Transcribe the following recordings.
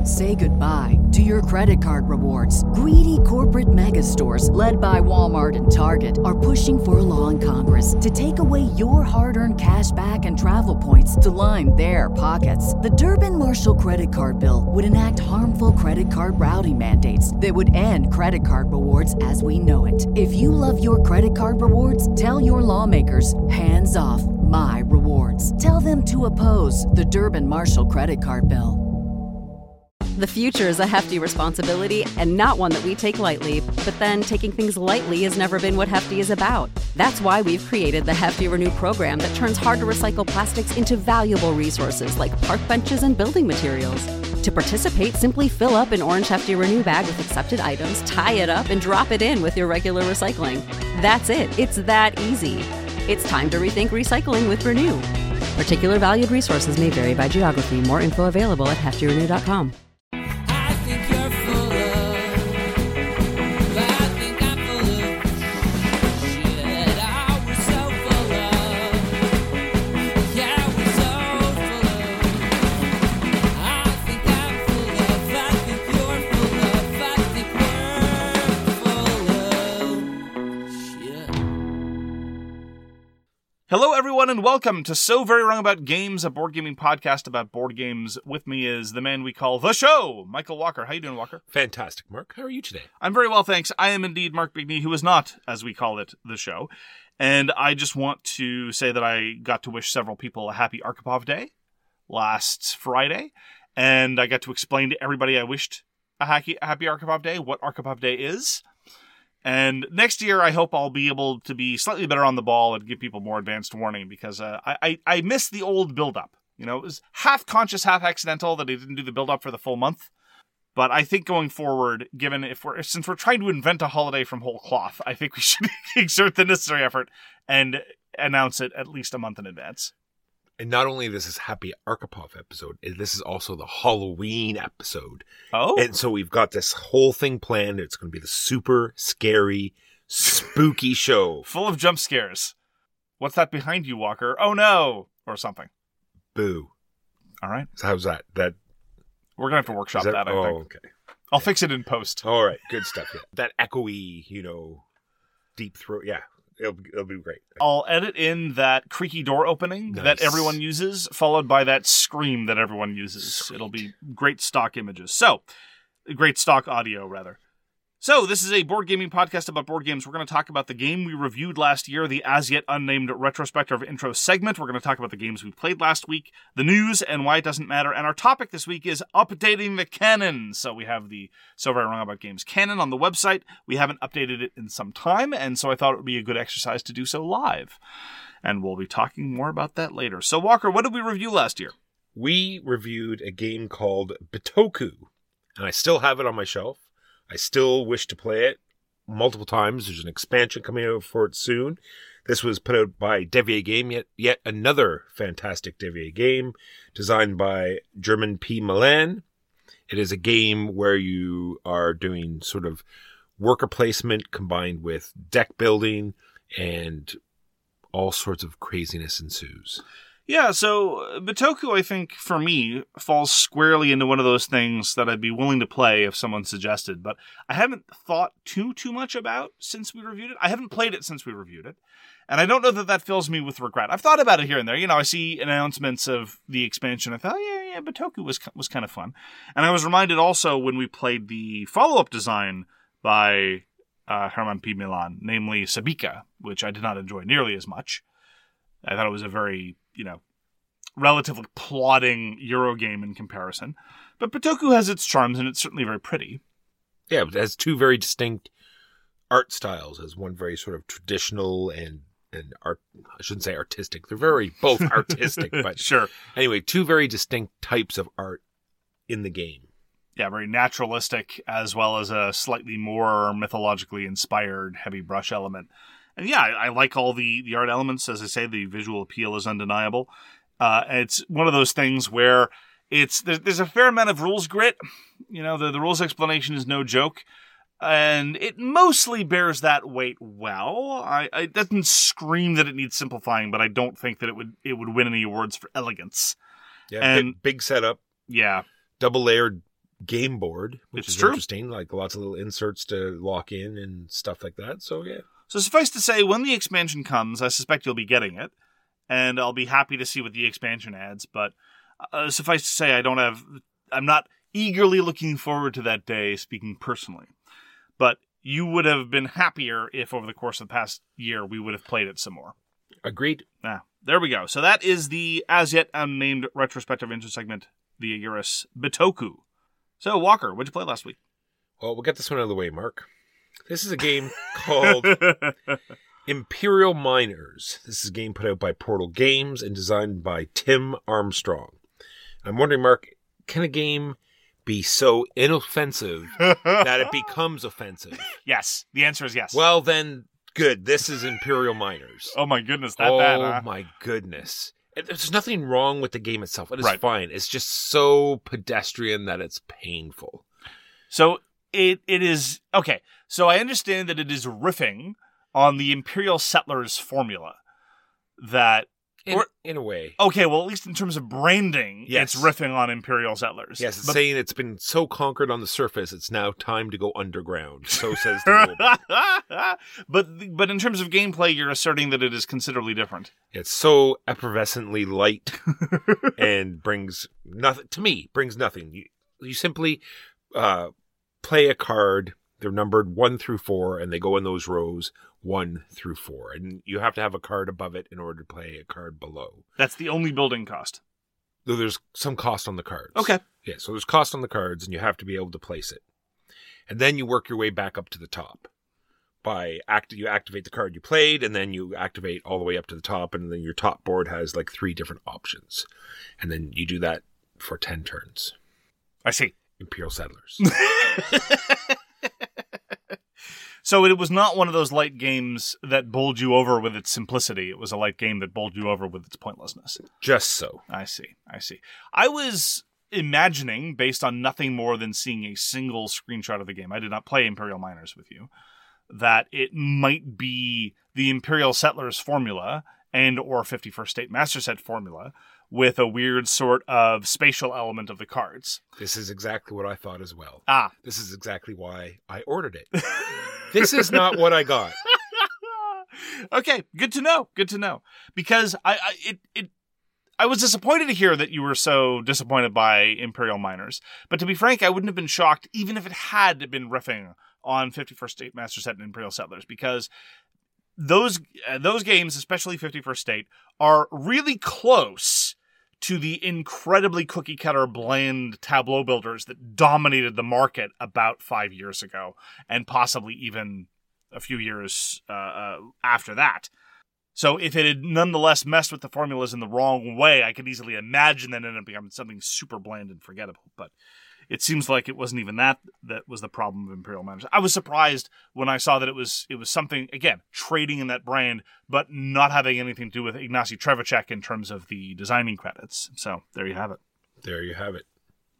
Say goodbye to your credit card rewards. Greedy corporate mega stores, led by Walmart and Target, are pushing for a law in Congress to take away your hard-earned cash back and travel points to line their pockets. The Durbin-Marshall credit card bill would enact harmful credit card routing mandates that would end credit card rewards as we know it. If you love your credit card rewards, tell your lawmakers, hands off my rewards. Tell them to oppose the Durbin-Marshall credit card bill. The future is a hefty responsibility and not one that we take lightly. But then taking things lightly has never been what Hefty is about. That's why we've created the Hefty Renew program that turns hard-to-recycle plastics into valuable resources like park benches and building materials. To participate, simply fill up an orange Hefty Renew bag with accepted items, tie it up, and drop it in with your regular recycling. That's it. It's that easy. It's time to rethink recycling with Renew. Particular valued resources may vary by geography. More info available at heftyrenew.com. Hello, everyone, and welcome to So Very Wrong About Games, a board gaming podcast about board games. With me is the man we call The Show, Michael Walker. How you doing, Walker? Fantastic, Mark. How are you today? I'm very well, thanks. I am indeed Mark Bigney, who is not, as we call it, The Show. And I just want to say that I got to wish several people a happy Arkhipov Day last Friday. And I got to explain to everybody I wished a happy Arkhipov Day, what Arkhipov Day is. And next year, I hope I'll be able to be slightly better on the ball and give people more advanced warning, because I miss the old build-up. You know, it was half conscious, half accidental that I didn't do the build-up for the full month. But I think going forward, since we're trying to invent a holiday from whole cloth, I think we should exert the necessary effort and announce it at least a month in advance. And not only this is Happy Arkhipov episode, this is also the Halloween episode. Oh. And so we've got this whole thing planned. It's going to be the super scary, spooky show. Full of jump scares. What's that behind you, Walker? Oh, no. Or something. Boo. All right. So how's that? We're going to have to workshop that, I think. Oh, okay. I'll fix it in post. All right. Good stuff. Yeah. That echoey, deep throat. Yeah. It'll be great. I'll edit in that creaky door opening that everyone uses, followed by that scream that everyone uses. Sweet. It'll be great stock images. So, great stock audio, rather. So, this is a board gaming podcast about board games. We're going to talk about the game we reviewed last year, the as yet unnamed retrospective intro segment. We're going to talk about the games we played last week, the news, and why it doesn't matter. And our topic this week is updating the canon. So we have the So Very Wrong About Games canon on the website. We haven't updated it in some time, and so I thought it would be a good exercise to do so live. And we'll be talking more about that later. So, Walker, what did we review last year? We reviewed a game called Bitoku, and I still have it on my shelf. I still wish to play it multiple times. There's an expansion coming out for it soon. This was put out by Devier Game, yet another fantastic Devier game designed by German P. Milan. It is a game where you are doing sort of worker placement combined with deck building, and all sorts of craziness ensues. Yeah, so Bitoku, I think, for me, falls squarely into one of those things that I'd be willing to play if someone suggested, but I haven't thought too much about since we reviewed it. I haven't played it since we reviewed it, and I don't know that fills me with regret. I've thought about it here and there. I see announcements of the expansion. I thought, yeah, Bitoku was kind of fun. And I was reminded also when we played the follow-up design by Herman P. Milan, namely Sabika, which I did not enjoy nearly as much. I thought it was a very, relatively plodding Euro game in comparison. But Bitoku has its charms, and it's certainly very pretty. Yeah, it has two very distinct art styles. It has one very sort of traditional and art. I shouldn't say artistic. They're both artistic, but sure. Anyway, two very distinct types of art in the game. Yeah, very naturalistic, as well as a slightly more mythologically inspired heavy brush element. And yeah, I like all the art elements. As I say, the visual appeal is undeniable. It's one of those things where there's a fair amount of rules grit. The rules explanation is no joke. And it mostly bears that weight well. It doesn't scream that it needs simplifying, but I don't think that it would win any awards for elegance. Yeah, and big setup. Yeah. Double layered game board, which It's is true. interesting. Like lots of little inserts to lock in and stuff like that. So yeah. So suffice to say, when the expansion comes, I suspect you'll be getting it, and I'll be happy to see what the expansion adds. But suffice to say, I'm not eagerly looking forward to that day, speaking personally. But you would have been happier if, over the course of the past year, we would have played it some more. Agreed. There we go. So that is the as-yet unnamed retrospective intersegment, the Eurus Bitoku. So, Walker, what'd you play last week? Well, we'll get this one out of the way, Mark. This is a game called Imperial Miners. This is a game put out by Portal Games and designed by Tim Armstrong. I'm wondering, Mark, can a game be so inoffensive that it becomes offensive? Yes. The answer is yes. Well, then, good. This is Imperial Miners. Oh my goodness, that bad, huh? Oh my goodness. There's nothing wrong with the game itself. It is Right. fine. It's just so pedestrian that it's painful. So it is okay. So I understand that it is riffing on the Imperial Settlers formula. That In a way. okay, well at least in terms of branding, Yes. it's riffing on Imperial Settlers. Yes, it's But- saying it's been so conquered on the surface, it's now time to go underground. So says the rulebook. but in terms of gameplay, you're asserting that it is considerably different. It's so effervescently light and brings nothing to me. Brings nothing. You simply play a card. They're numbered 1 through 4, and they go in those rows 1 through 4. And you have to have a card above it in order to play a card below. That's the only building cost. Though there's some cost on the cards. Okay. Yeah, so there's cost on the cards, and you have to be able to place it. And then you work your way back up to the top. You activate the card you played, and then you activate all the way up to the top, and then your top board has like 3 different options. And then you do that for 10 turns. I see. Imperial Settlers. So it was not one of those light games that bowled you over with its simplicity. It was a light game that bowled you over with its pointlessness. Just so. I see. I was imagining, based on nothing more than seeing a single screenshot of the game, I did not play Imperial Miners with you, that it might be the Imperial Settlers formula and or 51st State Master Set formula with a weird sort of spatial element of the cards. This is exactly what I thought as well. Ah. This is exactly why I ordered it. This is not what I got. Okay, good to know. Because I was disappointed to hear that you were so disappointed by Imperial Miners. But to be frank, I wouldn't have been shocked even if it had been riffing on 51st State Master Set and Imperial Settlers, because those games, especially 51st State, are really close to the incredibly cookie-cutter bland tableau builders that dominated the market about 5 years ago, and possibly even a few years after that. So if it had nonetheless messed with the formulas in the wrong way, I could easily imagine that it ended up becoming something super bland and forgettable. But it seems like it wasn't even that was the problem of Imperial Miners. I was surprised when I saw that it was something, again, trading in that brand, but not having anything to do with Ignacy Trzewiczek in terms of the designing credits. So there you have it. There you have it.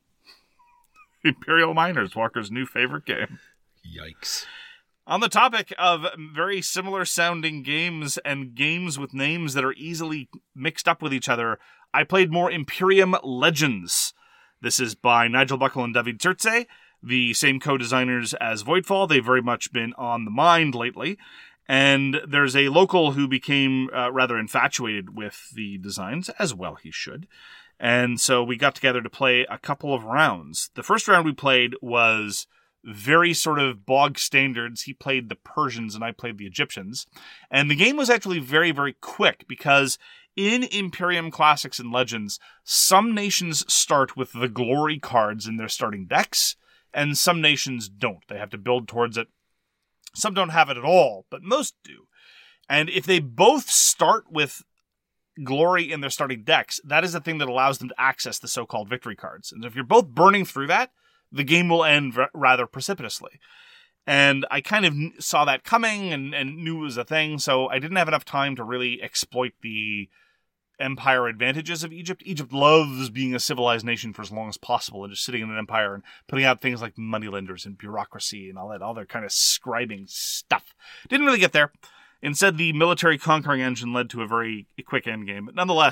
Imperial Miners, Walker's new favorite game. Yikes. On the topic of very similar sounding games and games with names that are easily mixed up with each other, I played more Imperium Legends. This is by Nigel Buckle and David Turtze, the same co-designers as Voidfall. They've very much been on the mind lately. And there's a local who became rather infatuated with the designs, as well he should. And so we got together to play a couple of rounds. The first round we played was very sort of bog standards. He played the Persians and I played the Egyptians. And the game was actually very, very quick because in Imperium Classics and Legends, some nations start with the glory cards in their starting decks, and some nations don't. They have to build towards it. Some don't have it at all, but most do. And if they both start with glory in their starting decks, that is the thing that allows them to access the so-called victory cards. And if you're both burning through that, the game will end rather precipitously. And I kind of saw that coming and knew it was a thing, so I didn't have enough time to really exploit the empire advantages of Egypt. Egypt loves being a civilized nation for as long as possible and just sitting in an empire and putting out things like moneylenders and bureaucracy and all that other kind of scribing stuff. Didn't really get there. Instead, the military conquering engine led to a very quick endgame. But nonetheless,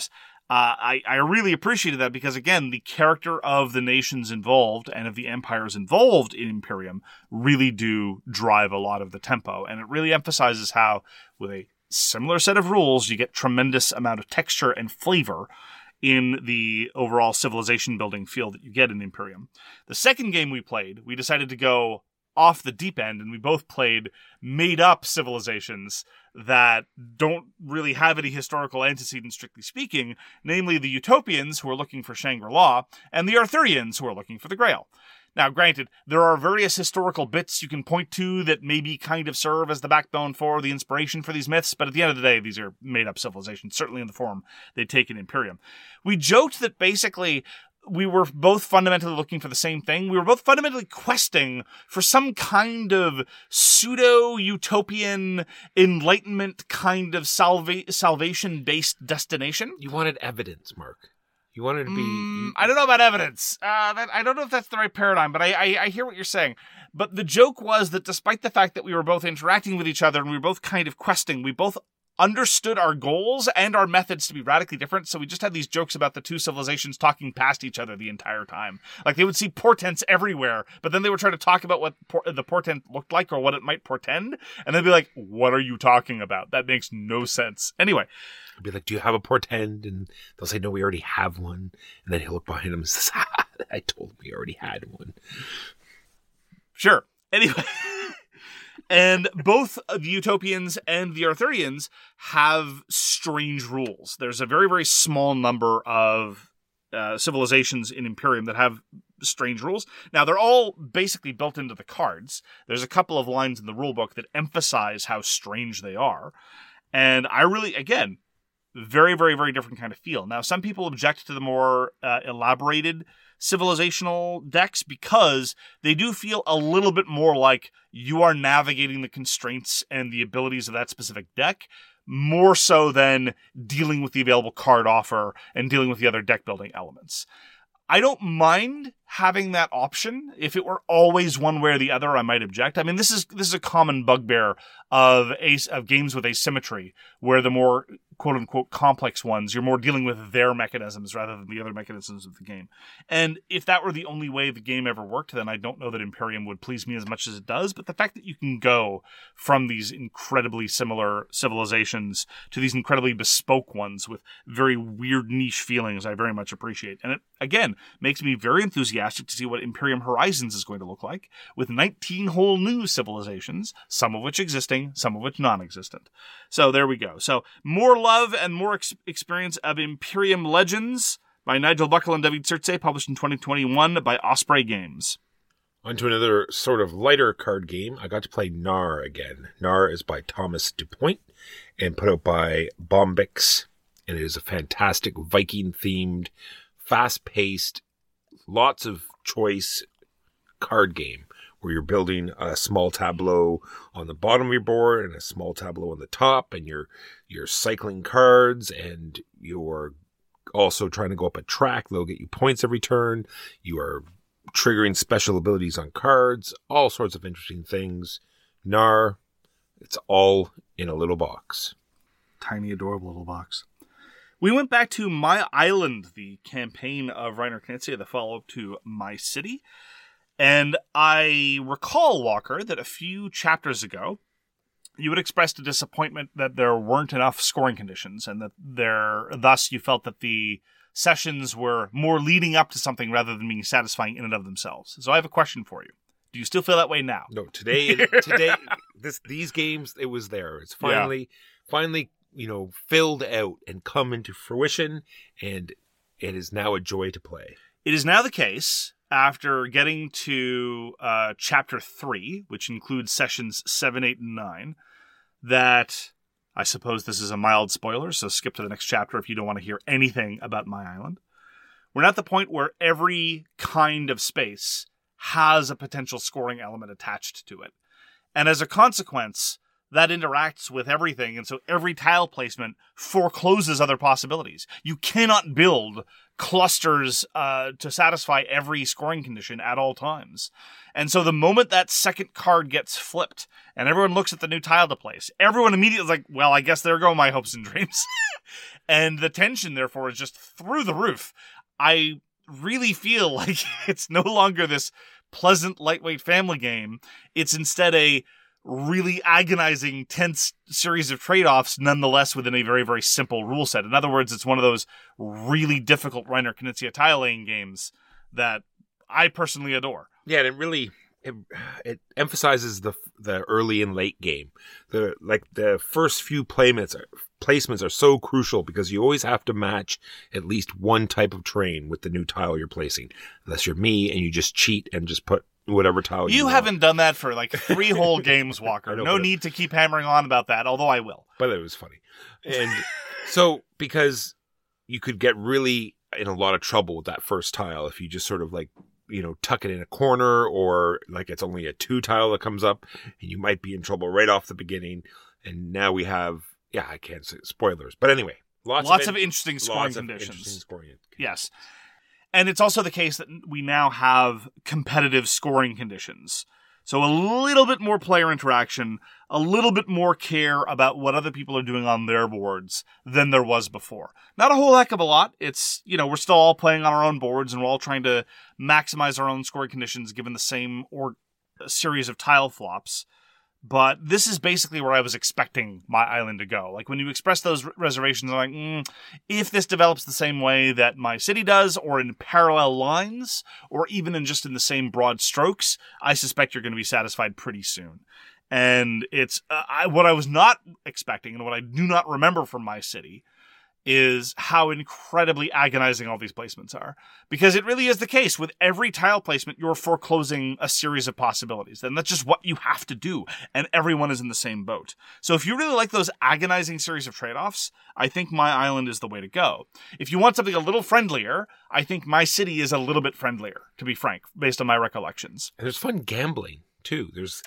I really appreciated that because, again, the character of the nations involved and of the empires involved in Imperium really do drive a lot of the tempo. And it really emphasizes how, with a similar set of rules, you get tremendous amount of texture and flavor in the overall civilization building feel that you get in Imperium. The second game we played, we decided to go off the deep end, and we both played made-up civilizations that don't really have any historical antecedents, strictly speaking, namely the Utopians, who are looking for Shangri-La, and the Arthurians, who are looking for the Grail. Now, granted, there are various historical bits you can point to that maybe kind of serve as the backbone for the inspiration for these myths, but at the end of the day, these are made-up civilizations, certainly in the form they take in Imperium. We joked that basically we were both fundamentally looking for the same thing. We were both fundamentally questing for some kind of pseudo-utopian enlightenment kind of salvation-based destination. You wanted evidence, Mark. You wanted to be... I don't know about evidence. I don't know if that's the right paradigm, but I hear what you're saying. But the joke was that despite the fact that we were both interacting with each other and we were both kind of questing, we both understood our goals and our methods to be radically different, so we just had these jokes about the two civilizations talking past each other the entire time. Like, they would see portents everywhere, but then they would try to talk about what the portent looked like or what it might portend, and they'd be like, what are you talking about? That makes no sense. Anyway. I'd be like, do you have a portend? And they'll say, no, we already have one. And then he'll look behind him and says, I told him we already had one. Sure. Anyway. And both the Utopians and the Arthurians have strange rules. There's a very, very small number of civilizations in Imperium that have strange rules. Now, they're all basically built into the cards. There's a couple of lines in the rulebook that emphasize how strange they are. And I really, again, very, very, very different kind of feel. Now, some people object to the more elaborated civilizational decks because they do feel a little bit more like you are navigating the constraints and the abilities of that specific deck, more so than dealing with the available card offer and dealing with the other deck building elements. I don't mind having that option. If it were always one way or the other, I might object. I mean, this is a common bugbear of games with asymmetry, where the more quote-unquote complex ones, you're more dealing with their mechanisms rather than the other mechanisms of the game. And if that were the only way the game ever worked, then I don't know that Imperium would please me as much as it does. But the fact that you can go from these incredibly similar civilizations to these incredibly bespoke ones with very weird niche feelings, I very much appreciate. And it, again, makes me very enthusiastic to see what Imperium Horizons is going to look like, with 19 whole new civilizations, some of which existing, some of which non-existent. So there we go. So more love and more experience of Imperium Legends by Nigel Buckle and David Sirtse, published in 2021 by Osprey Games. On to another sort of lighter card game. I got to play Nar again. Nar is by Thomas DuPoint and put out by Bombix. And it is a fantastic Viking-themed, fast-paced, lots of choice card game where you're building a small tableau on the bottom of your board and a small tableau on the top, and you're cycling cards, and you're also trying to go up a track. They'll get you points every turn. You are triggering special abilities on cards, all sorts of interesting things. Nar, it's all in a little box. Tiny, adorable little box. We went back to My Island, the campaign of Reiner Knizia, the follow-up to My City. And I recall, Walker, that a few chapters ago, you had expressed a disappointment that there weren't enough scoring conditions, and that thus you felt that the sessions were more leading up to something rather than being satisfying in and of themselves. So I have a question for you. Do you still feel that way now? No, today, these games, it was there. It's finally, filled out and come into fruition, and it is now a joy to play. It is now the case, after getting to Chapter 3, which includes sessions 7, 8, and 9, that I suppose this is a mild spoiler, so skip to the next chapter if you don't want to hear anything about My Island. We're now at the point where every kind of space has a potential scoring element attached to it. And as a consequence, that interacts with everything, and so every tile placement forecloses other possibilities. You cannot build clusters to satisfy every scoring condition at all times. And so the moment that second card gets flipped and everyone looks at the new tile to place, everyone immediately is like, well, I guess there go my hopes and dreams. And the tension, therefore, is just through the roof. I really feel like it's no longer this pleasant, lightweight family game. It's instead a really agonizing, tense series of trade-offs, nonetheless within a very, very simple rule set. In other words, it's one of those really difficult Reiner Knizia tile laying games that I personally adore. Yeah, and it really it emphasizes the early and late game. The first few placements are so crucial because you always have to match at least one type of terrain with the new tile you're placing. Unless you're me and you just cheat and just put whatever tile you want. haven't done that for like 3 whole games, Walker. No need to keep hammering on about that, although I will. But it was funny. And so, because you could get really in a lot of trouble with that first tile if you just sort of like, tuck it in a corner, or like it's only a 2 tile that comes up and you might be in trouble right off the beginning. And now we have, I can't say spoilers, but anyway, lots of interesting scoring conditions. Yes. Yes. And it's also the case that we now have competitive scoring conditions. So a little bit more player interaction, a little bit more care about what other people are doing on their boards than there was before. Not a whole heck of a lot. It's, we're still all playing on our own boards and we're all trying to maximize our own scoring conditions given the same series of tile flops. But this is basically where I was expecting my island to go. Like, when you express those reservations, I'm like, if this develops the same way that my city does, or in parallel lines, or even in just in the same broad strokes, I suspect you're going to be satisfied pretty soon. And it's what I was not expecting, and what I do not remember from my city, is how incredibly agonizing all these placements are. Because it really is the case. With every tile placement, you're foreclosing a series of possibilities. And that's just what you have to do. And everyone is in the same boat. So if you really like those agonizing series of trade-offs, I think My Island is the way to go. If you want something a little friendlier, I think My City is a little bit friendlier, to be frank, based on my recollections. And there's fun gambling, too. There's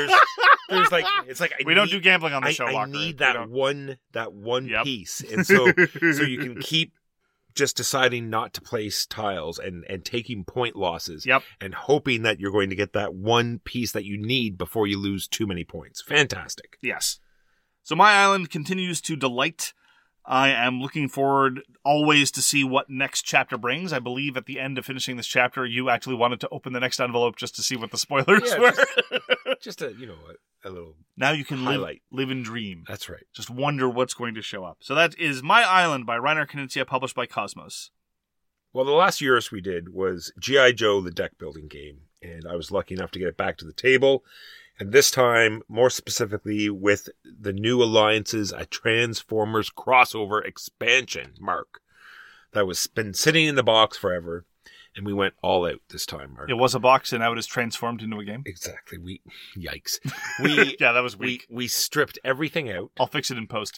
like, it's like, we don't do gambling on the show, I Walker. need that one piece. And so you can keep just deciding not to place tiles and taking point losses. Yep. And hoping that you're going to get that one piece that you need before you lose too many points. Fantastic. Yes. So My Island continues to delight. I am looking forward always to see what next chapter brings. I believe at the end of finishing this chapter, you actually wanted to open the next envelope just to see what the spoilers were. Just a little now you can highlight. live and dream. That's right. Just wonder what's going to show up. So that is My Island by Reiner Knizia, published by Cosmos. Well, the last Eurus we did was G.I. Joe, the deck building game. And I was lucky enough to get it back to the table. And this time, more specifically, with the new Alliances, a Transformers crossover expansion, Mark. That was been sitting in the box forever. And we went all out this time, Mark. It was a box and now it is transformed into a game? Exactly. Yikes. Yeah, that was weak. We stripped everything out. I'll fix it in post.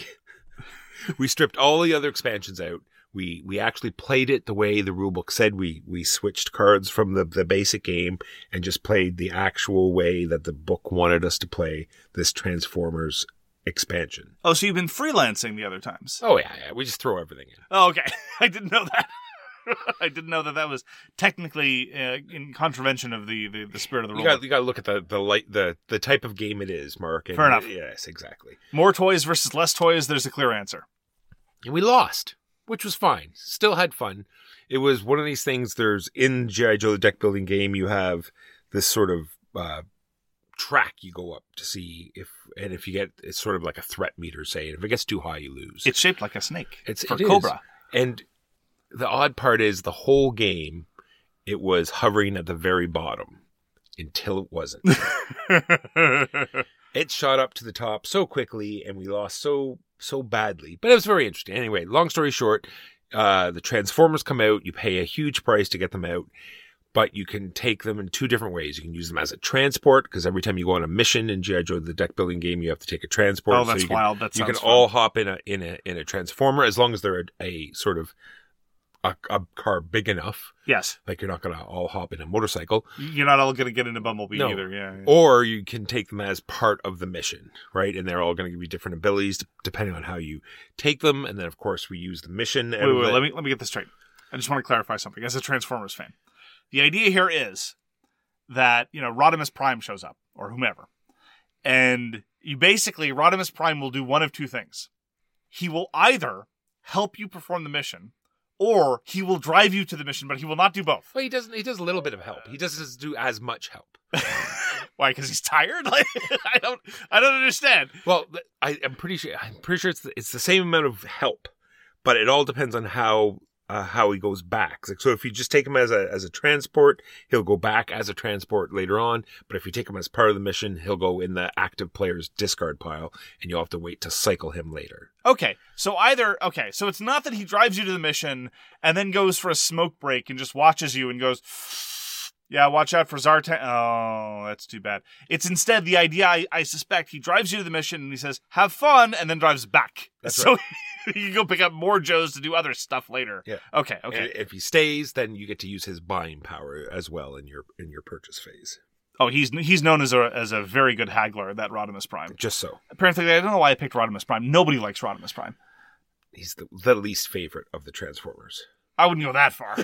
We stripped all the other expansions out. We actually played it the way the rulebook said. We switched cards from the basic game and just played the actual way that the book wanted us to play this Transformers expansion. Oh, so you've been freelancing the other times? Oh, yeah. We just throw everything in. Oh, okay. I didn't know that. I didn't know that was technically in contravention of the spirit of the rule. You got to look at the type of game it is, Mark. Fair enough. Yes, exactly. More toys versus less toys. There's a clear answer. And we lost, which was fine. Still had fun. It was one of these things. There's in G.I. Joe the deck building game, you have this sort of track you go up to see if you get, it's sort of like a threat meter, say, and if it gets too high, you lose. It's shaped like a snake. It Cobra. Is. And the odd part is the whole game, it was hovering at the very bottom until it wasn't. It shot up to the top so quickly and we lost so badly. But it was very interesting. Anyway, long story short, the Transformers come out. You pay a huge price to get them out. But you can take them in 2 different ways. You can use them as a transport, because every time you go on a mission in G.I. Joe, the deck building game, you have to take a transport. Oh, that's wild. That sounds You can fun. all hop in a Transformer, as long as they're a sort of a car big enough. Yes. Like you're not going to all hop in a motorcycle. You're not all going to get into Bumblebee No. either. Yeah. Or you can take them as part of the mission, right? And they're all going to give you different abilities depending on how you take them. And then, of course, we use the mission. Wait, let me get this straight. I just want to clarify something. As a Transformers fan, the idea here is that, Rodimus Prime shows up, or whomever. And you basically, Rodimus Prime will do one of two things. He will either help you perform the mission, or he will drive you to the mission, but he will not do both. Well, he does a little bit of help. He doesn't do as much help. Why? Because he's tired? Like, I don't understand. Well, I'm pretty sure it's the same amount of help, but it all depends on how he goes back. Like, so if you just take him as a transport, he'll go back as a transport later on. But if you take him as part of the mission, he'll go in the active player's discard pile, and you'll have to wait to cycle him later. Okay, so it's not that he drives you to the mission and then goes for a smoke break and just watches you and goes, yeah, watch out for Zartan. Oh, that's too bad. It's instead the idea, I suspect, he drives you to the mission and he says, have fun, and then drives back. That's so right. You can go pick up more Joes to do other stuff later. Yeah. Okay. And if he stays, then you get to use his buying power as well in your purchase phase. Oh, he's known as a very good haggler, that Rodimus Prime. Just so. Apparently, I don't know why I picked Rodimus Prime. Nobody likes Rodimus Prime. He's the least favorite of the Transformers. I wouldn't go that far.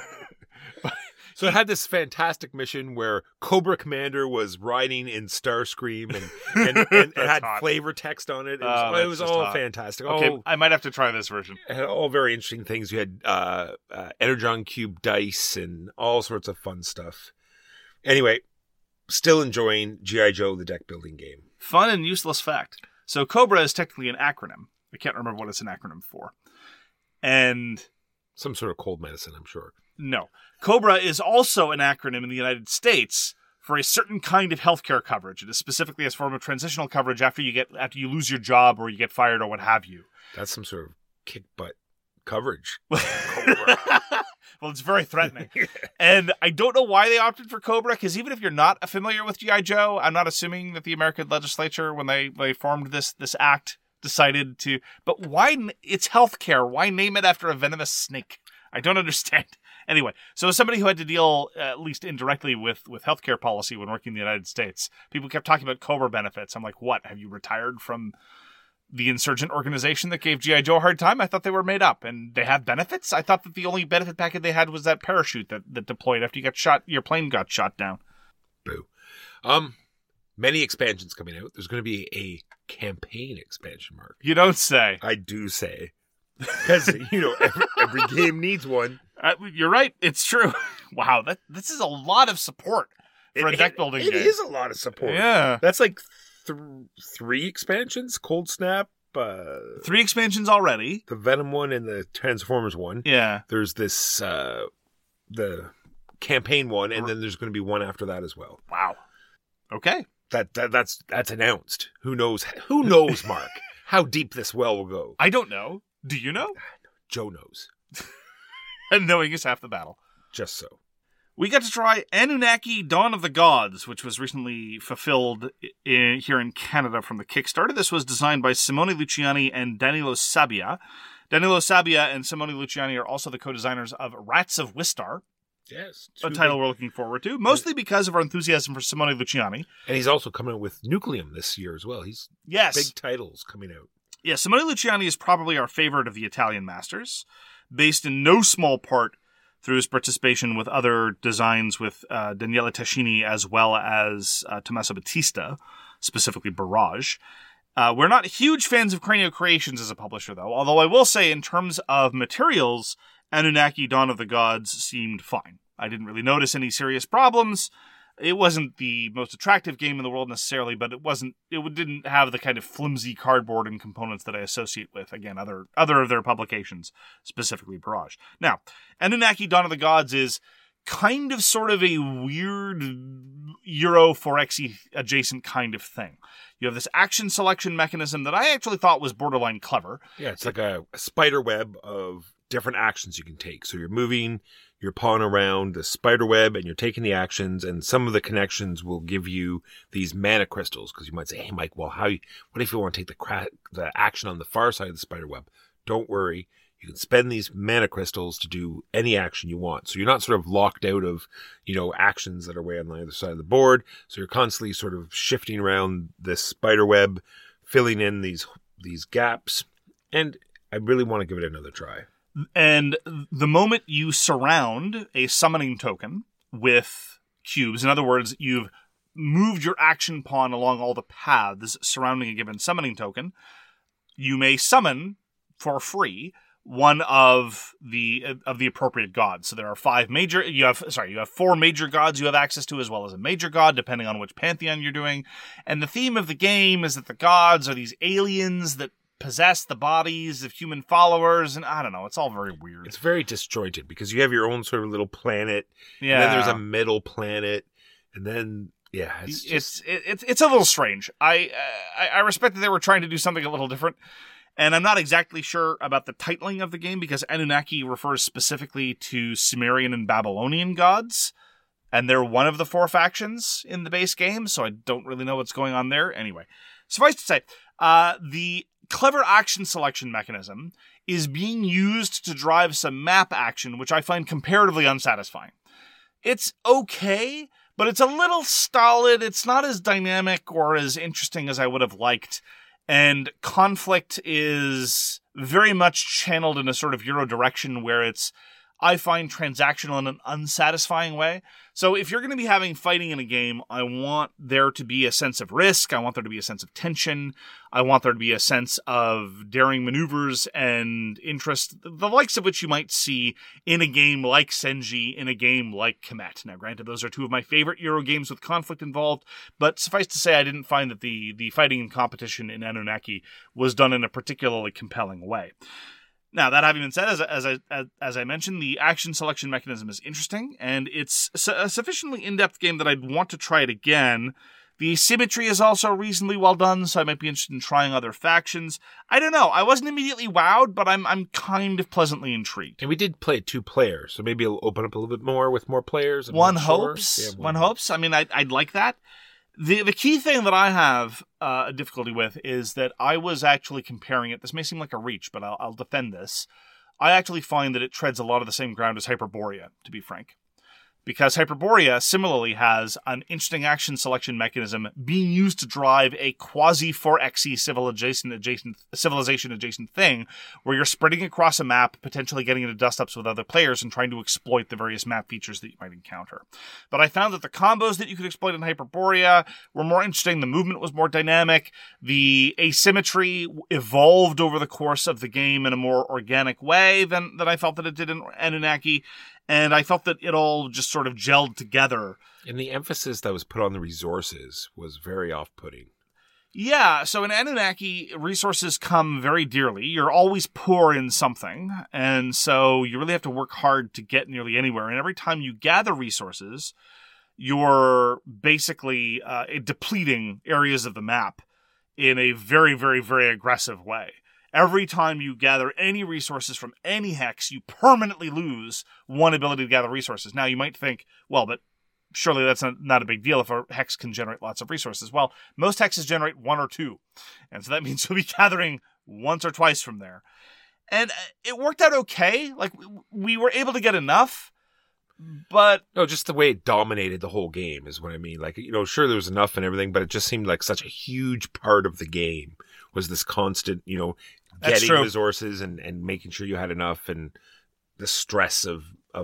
So it had this fantastic mission where Cobra Commander was riding in Starscream and it had hot. flavor text on it. It was just all hot. fantastic. Okay, I might have to try this version. It had all very interesting things. You had Energon Cube dice and all sorts of fun stuff. Anyway, still enjoying G.I. Joe, the deck building game. Fun and useless fact. So Cobra is technically an acronym. I can't remember what it's an acronym for. And some sort of cold medicine, I'm sure. No. Cobra is also an acronym in the United States for a certain kind of healthcare coverage. It is specifically a form of transitional coverage after you lose your job or you get fired or what have you. That's some sort of kick butt coverage. Well, it's very threatening. And I don't know why they opted for Cobra, because even if you're not familiar with G.I. Joe, I'm not assuming that the American legislature, when they formed this act, decided to. But why? It's healthcare. Why name it after a venomous snake? I don't understand. Anyway, so as somebody who had to deal, at least indirectly, with healthcare policy when working in the United States, people kept talking about Cobra benefits. I'm like, what? Have you retired from the insurgent organization that gave G.I. Joe a hard time? I thought they were made up. And they have benefits? I thought that the only benefit packet they had was that parachute that deployed after you got shot, your plane got shot down. Boo. Many expansions coming out. There's going to be a campaign expansion, Mark. You don't say. I do say. Because, every game needs one. You're right. It's true. Wow, this is a lot of support for a deck building game. It is a lot of support. Yeah. That's like 3 expansions. Cold Snap. 3 expansions already. The Venom one and the Transformers one. Yeah. There's this, the campaign one, and then there's going to be one after that as well. Wow. Okay. That's announced. Who knows, Mark, how deep this well will go. I don't know. Do you know? Joe knows. And knowing is half the battle. Just so. We got to try Anunnaki Dawn of the Gods, which was recently fulfilled here in Canada from the Kickstarter. This was designed by Simone Luciani and Danilo Sabbia. Danilo Sabbia and Simone Luciani are also the co-designers of Rats of Wistar. Yes. A title we're looking forward to, mostly because of our enthusiasm for Simone Luciani. And he's also coming out with Nucleum this year as well. He's big titles coming out. Yeah, Simone Luciani is probably our favorite of the Italian masters, based in no small part through his participation with other designs with Daniele Tascini as well as Tommaso Battista, specifically Barrage. We're not huge fans of Cranio Creations as a publisher, though, although I will say in terms of materials, Anunnaki Dawn of the Gods seemed fine. I didn't really notice any serious problems. It wasn't the most attractive game in the world necessarily, but it didn't have the kind of flimsy cardboard and components that I associate with, again, other of their publications, specifically Barrage. Now, Anunnaki Dawn of the Gods is kind of sort of a weird Euro 4X adjacent kind of thing. You have this action selection mechanism that I actually thought was borderline clever. Yeah, it's like a spider web of different actions you can take. So you're moving your pawn around the spider web and you're taking the actions, and some of the connections will give you these mana crystals, because you might say, hey, Mike, well, what if you want to take the action on the far side of the spider web? Don't worry. You can spend these mana crystals to do any action you want. So you're not sort of locked out of, actions that are way on the other side of the board. So you're constantly sort of shifting around this spider web, filling in these gaps. And I really want to give it another try. And the moment you surround a summoning token with cubes, in other words, you've moved your action pawn along all the paths surrounding a given summoning token, you may summon for free one of the appropriate gods. So there are you have 4 major gods you have access to, as well as a major god, depending on which pantheon you're doing. And the theme of the game is that the gods are these aliens that possess the bodies of human followers, and I don't know, it's all very weird. It's very disjointed because you have your own sort of little planet, yeah. And then there's a middle planet, and then it's a little strange. I respect that they were trying to do something a little different, and I'm not exactly sure about the titling of the game because Anunnaki refers specifically to Sumerian and Babylonian gods, and they're one of the 4 factions in the base game, so I don't really know what's going on there. Anyway, suffice to say, the clever action selection mechanism is being used to drive some map action, which I find comparatively unsatisfying. It's okay, but it's a little stolid. It's not as dynamic or as interesting as I would have liked. And conflict is very much channeled in a sort of Euro direction where it's, I find, transactional in an unsatisfying way. So if you're going to be having fighting in a game, I want there to be a sense of risk. I want there to be a sense of tension. I want there to be a sense of daring maneuvers and interest, the likes of which you might see in a game like Senji, in a game like Kemet. Now, granted, those are 2 of my favorite Euro games with conflict involved, but suffice to say, I didn't find that the fighting and competition in Anunnaki was done in a particularly compelling way. Now, that having been said, as I mentioned, the action selection mechanism is interesting, and it's a sufficiently in-depth game that I'd want to try it again. The symmetry is also reasonably well done, so I might be interested in trying other factions. I don't know. I wasn't immediately wowed, but I'm kind of pleasantly intrigued. And we did play 2 players, so maybe it'll open up a little bit more with more players. One hopes. Yeah, one hopes. I mean, I'd like that. The key thing that I have a difficulty with is that I was actually comparing it. This may seem like a reach, but I'll defend this. I actually find that it treads a lot of the same ground as Hyperborea, to be frank. Because Hyperborea similarly has an interesting action selection mechanism being used to drive a quasi-4xe civilization adjacent thing where you're spreading across a map, potentially getting into dust-ups with other players and trying to exploit the various map features that you might encounter. But I found that the combos that you could exploit in Hyperborea were more interesting, the movement was more dynamic, the asymmetry evolved over the course of the game in a more organic way than I felt that it did in Anunnaki. And I felt that it all just sort of gelled together. And the emphasis that was put on the resources was very off-putting. Yeah, so in Anunnaki, resources come very dearly. You're always poor in something, and so you really have to work hard to get nearly anywhere. And every time you gather resources, you're basically depleting areas of the map in a very, very, very aggressive way. Every time you gather any resources from any hex, you permanently lose one ability to gather resources. Now, you might think, well, but surely that's not a big deal if a hex can generate lots of resources. Well, most hexes generate 1 or 2. And so that means you'll be gathering once or twice from there. And it worked out okay. Like, we were able to get enough, but... No, just the way it dominated the whole game is what I mean. Like, sure, there was enough and everything, but it just seemed like such a huge part of the game was this constant, getting resources and making sure you had enough and the stress of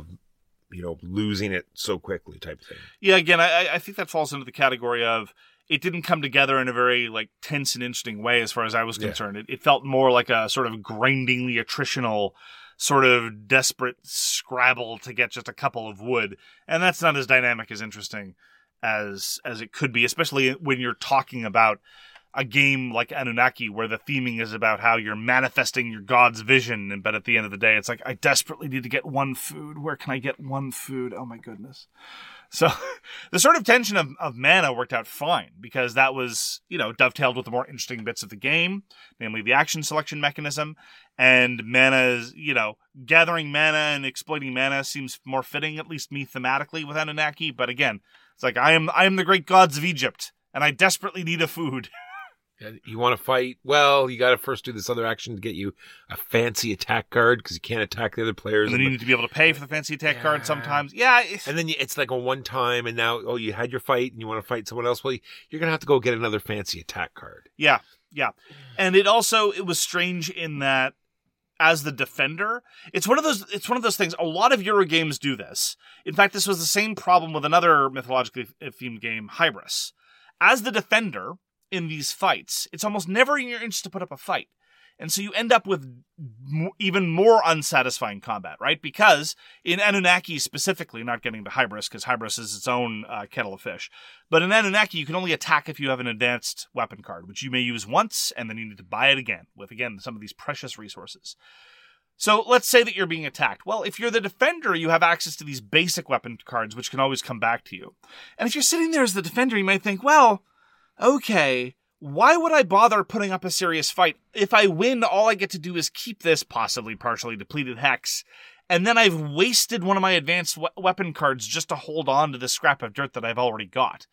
losing it so quickly type thing. Yeah, again, I think that falls into the category of it didn't come together in a very tense and interesting way as far as I was concerned. It felt more like a sort of grindingly attritional sort of desperate scrabble to get just a couple of wood. And that's not as dynamic as interesting as it could be, especially when you're talking about a game like Anunnaki where the theming is about how you're manifesting your god's vision, but at the end of the day, it's like, I desperately need to get 1 food. Where can I get 1 food? Oh my goodness. So the sort of tension of mana worked out fine because that was, dovetailed with the more interesting bits of the game, namely the action selection mechanism, and mana's, gathering mana and exploiting mana seems more fitting, at least me thematically with Anunnaki. But again, it's like, I am the great gods of Egypt and I desperately need a food. And you want to fight? Well, you got to first do this other action to get you a fancy attack card because you can't attack the other players. And then you need to be able to pay for the fancy attack card sometimes. Yeah. And then it's like a one time, and now, you had your fight and you want to fight someone else. Well, you're going to have to go get another fancy attack card. Yeah. Yeah. And it was strange in that as the defender, it's one of those things. A lot of Euro games do this. In fact, this was the same problem with another mythologically themed game, Hybris. As the defender in these fights, it's almost never in your interest to put up a fight. And so you end up with even more unsatisfying combat, right? Because in Anunnaki specifically, not getting to Hybris, because Hybris is its own kettle of fish, but in Anunnaki, you can only attack if you have an advanced weapon card, which you may use once, and then you need to buy it again with, again, some of these precious resources. So let's say that you're being attacked. Well, if you're the defender, you have access to these basic weapon cards, which can always come back to you. And if you're sitting there as the defender, you might think, well, okay, why would I bother putting up a serious fight? If I win, all I get to do is keep this possibly partially depleted hex, and then I've wasted one of my advanced weapon cards just to hold on to the scrap of dirt that I've already got.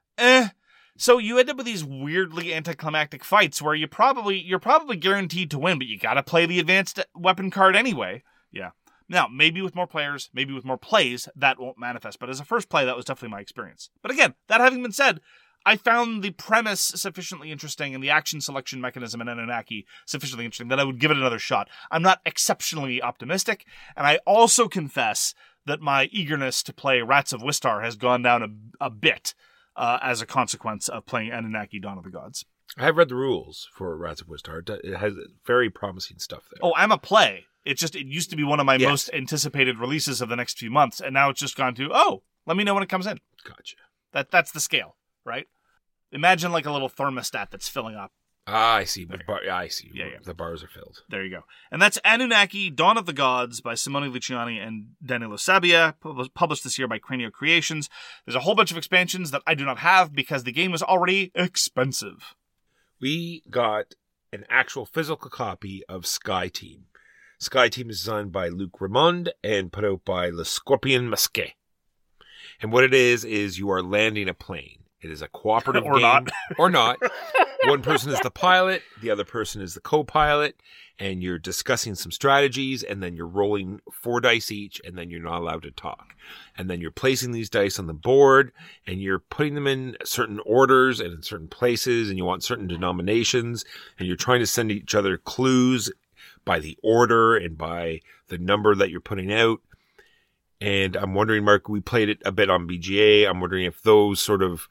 So you end up with these weirdly anticlimactic fights where you're probably guaranteed to win, but you gotta play the advanced weapon card anyway. Yeah. Now, maybe with more players, maybe with more plays, that won't manifest, but as a first play, that was definitely my experience. But again, that having been said, I found the premise sufficiently interesting and the action selection mechanism in Anunnaki sufficiently interesting that I would give it another shot. I'm not exceptionally optimistic, and I also confess that my eagerness to play Rats of Wistar has gone down a bit as a consequence of playing Anunnaki Dawn of the Gods. I have read the rules for Rats of Wistar. It has very promising stuff there. Oh, I'm a play. It used to be one of my most anticipated releases of the next few months, and now it's just gone to, let me know when it comes in. Gotcha. That's the scale, right? Imagine like a little thermostat that's filling up. I see. I see. Yeah. The bars are filled. There you go. And that's Anunnaki, Dawn of the Gods by Simone Luciani and Danilo Sabbia, published this year by Cranio Creations. There's a whole bunch of expansions that I do not have because the game was already expensive. We got an actual physical copy of Sky Team. Sky Team is designed by Luc Ramond and put out by Le Scorpion Masqué. And what it is you are landing a plane. It is a cooperative game. Or not. One person is the pilot, the other person is the co-pilot, and you're discussing some strategies, and then you're rolling 4 dice each, and then you're not allowed to talk. And then you're placing these dice on the board, and you're putting them in certain orders and in certain places, and you want certain denominations, and you're trying to send each other clues by the order and by the number that you're putting out. And I'm wondering, Mark, we played it a bit on BGA. I'm wondering if those sort of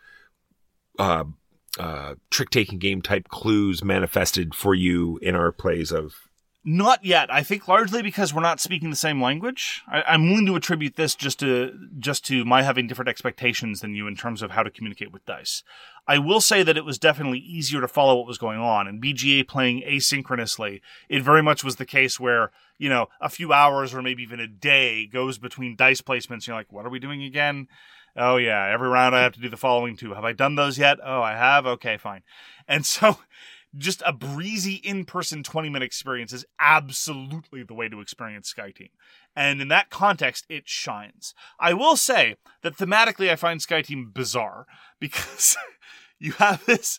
trick-taking game type clues manifested for you in our plays of... Not yet. I think largely because we're not speaking the same language. I'm willing to attribute this just to my having different expectations than you in terms of how to communicate with dice. I will say that it was definitely easier to follow what was going on. And BGA playing asynchronously, it very much was the case where, a few hours or maybe even a day goes between dice placements. You're like, what are we doing again? Oh, yeah, every round I have to do the following 2. Have I done those yet? Oh, I have? Okay, fine. And so just a breezy in-person 20-minute experience is absolutely the way to experience Sky Team. And in that context, it shines. I will say that thematically I find Sky Team bizarre because you have this...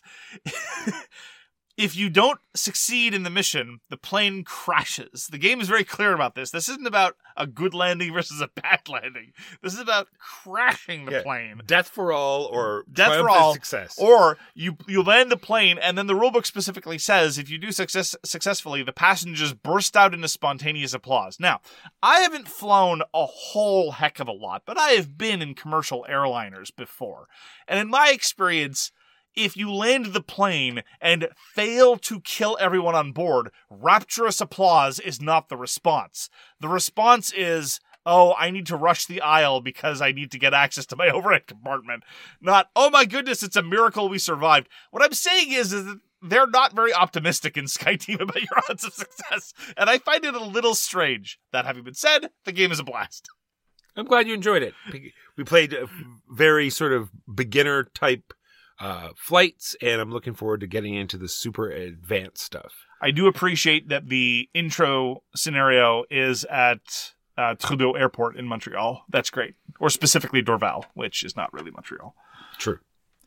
If you don't succeed in the mission, the plane crashes. The game is very clear about this. This isn't about a good landing versus a bad landing. This is about crashing the plane. Death for all or death for all success. Or you land the plane, and then the rulebook specifically says if you do successfully, the passengers burst out into spontaneous applause. Now, I haven't flown a whole heck of a lot, but I have been in commercial airliners before. And in my experience... if you land the plane and fail to kill everyone on board, rapturous applause is not the response. The response is, I need to rush the aisle because I need to get access to my overhead compartment. Not, oh my goodness, it's a miracle we survived. What I'm saying is that they're not very optimistic in Sky Team about your odds of success, and I find it a little strange. That having been said, the game is a blast. I'm glad you enjoyed it. We played a very sort of beginner type flights, and I'm looking forward to getting into the super advanced stuff. I do appreciate that the intro scenario is at Trudeau Airport in Montreal. That's great. Or specifically Dorval, which is not really Montreal. True.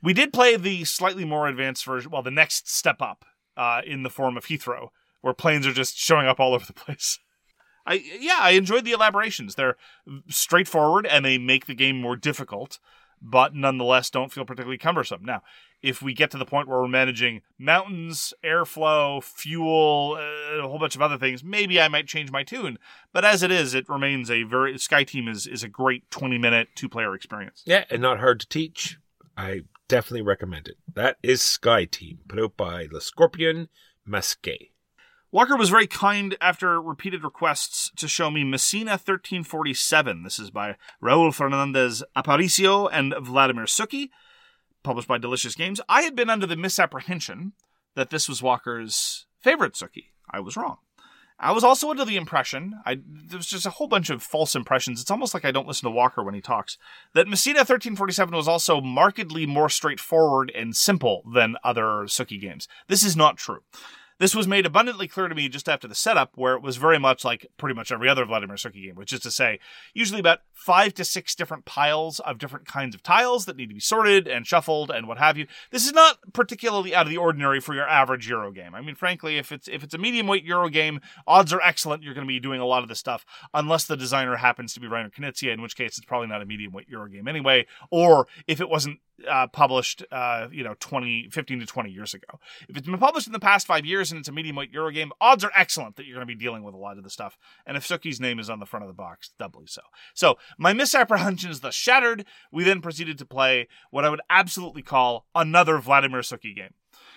We did play the slightly more advanced version, well, the next step up in the form of Heathrow, where planes are just showing up all over the place. I enjoyed the elaborations. They're straightforward, and they make the game more difficult, but nonetheless don't feel particularly cumbersome. Now, if we get to the point where we're managing mountains, airflow, fuel, a whole bunch of other things, maybe I might change my tune. But as it is, it remains SkyTeam is a great 20-minute 2-player experience. Yeah, and not hard to teach. I definitely recommend it. That is SkyTeam, put out by Le Scorpion Masqué. Walker was very kind after repeated requests to show me Messina 1347. This is by Raul Fernandez Aparicio and Vladimir Suki, published by Delicious Games. I had been under the misapprehension that this was Walker's favorite Suki. I was wrong. I was also under the impression, there was just a whole bunch of false impressions. It's almost like I don't listen to Walker when he talks, that Messina 1347 was also markedly more straightforward and simple than other Suki games. This is not true. This was made abundantly clear to me just after the setup, where it was very much like pretty much every other Vladimir Suki game, which is to say, usually about 5 to 6 different piles of different kinds of tiles that need to be sorted and shuffled and what have you. This is not particularly out of the ordinary for your average Euro game. I mean, frankly, if it's a medium-weight Euro game, odds are excellent you're going to be doing a lot of this stuff, unless the designer happens to be Reiner Knizia, in which case it's probably not a medium-weight Euro game anyway, or if it wasn't published 15 to 20 years ago. If it's been published in the past 5 years and it's a medium-weight Euro game, odds are excellent that you're going to be dealing with a lot of the stuff. And if Suki's name is on the front of the box, doubly so. So, my misapprehensions thus shattered, we then proceeded to play what I would absolutely call another Vladimir Suki game.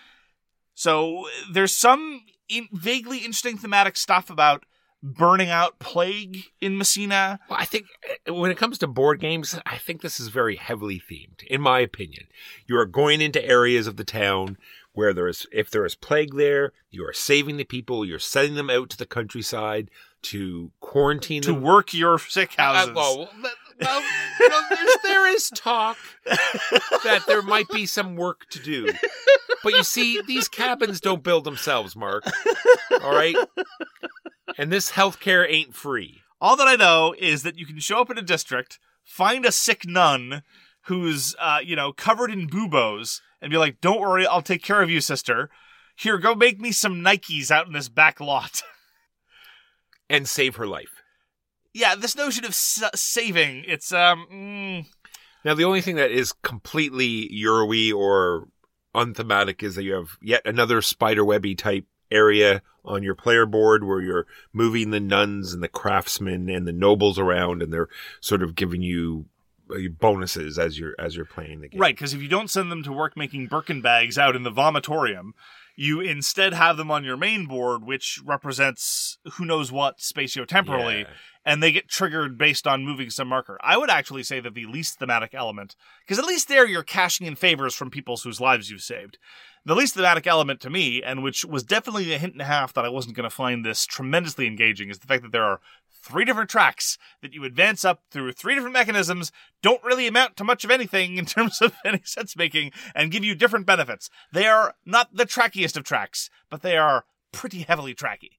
So, there's some vaguely interesting thematic stuff about burning out plague in Messina. Well, I think when it comes to board games, I think this is very heavily themed, in my opinion. You are going into areas of the town where if there is plague there, you are saving the people, you're sending them out to the countryside to quarantine them. To work your sick houses. There is talk that there might be some work to do. But you see, these cabins don't build themselves, Mark. All right? And this healthcare ain't free. All that I know is that you can show up in a district, find a sick nun who's, covered in buboes, and be like, "Don't worry, I'll take care of you, sister. Here, go make me some Nikes out in this back lot." And save her life. Yeah, this notion of saving, it's, Now, the only thing that is completely Euro-y or unthematic is that you have yet another spiderwebby type area on your player board where you're moving the nuns and the craftsmen and the nobles around, and they're sort of giving you bonuses as you're playing the game. Right, because if you don't send them to work making Birkin bags out in the vomitorium, you instead have them on your main board, which represents who knows what spatiotemporally, Yeah. and they get triggered based on moving some marker. I would actually say that the least thematic element, because at least there you're cashing in favors from people whose lives you've saved. The least thematic element to me, and which was definitely a hint and a half that I wasn't going to find this tremendously engaging, is the fact that there are 3 different tracks that you advance up through 3 different mechanisms, don't really amount to much of anything in terms of any sense making, and give you different benefits. They are not the trackiest of tracks, but they are pretty heavily tracky.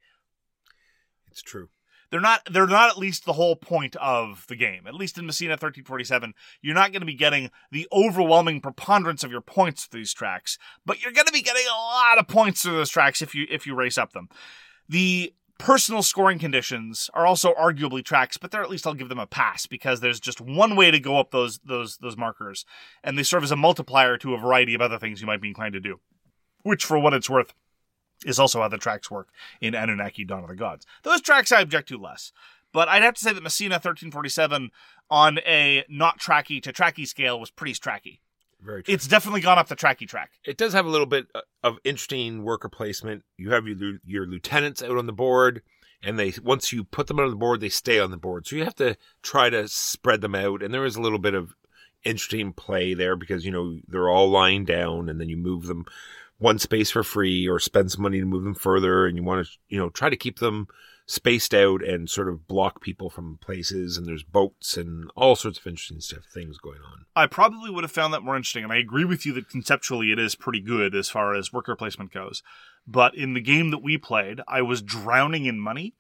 It's true. They're not at least the whole point of the game. At least in Messina 1347, you're not going to be getting the overwhelming preponderance of your points through these tracks, but you're going to be getting a lot of points through those tracks if you race up them. The personal scoring conditions are also arguably tracks, but there at least I'll give them a pass because there's just one way to go up those markers, and they serve as a multiplier to a variety of other things you might be inclined to do, which for what it's worth is also how the tracks work in Anunnaki Dawn of the Gods. Those tracks I object to less. But I'd have to say that Messina 1347 on a not tracky to tracky scale was pretty tracky. Very true. It's definitely gone up the tracky track. It does have a little bit of interesting worker placement. You have your lieutenants out on the board, and once you put them on the board, they stay on the board. So you have to try to spread them out, and there is a little bit of interesting play there because, they're all lying down, and then you move them one space for free or spend some money to move them further, and you want to, try to keep them spaced out and sort of block people from places, and there's boats and all sorts of interesting things going on. I probably would have found that more interesting, and I agree with you that conceptually it is pretty good as far as worker placement goes. But in the game that we played, I was drowning in money,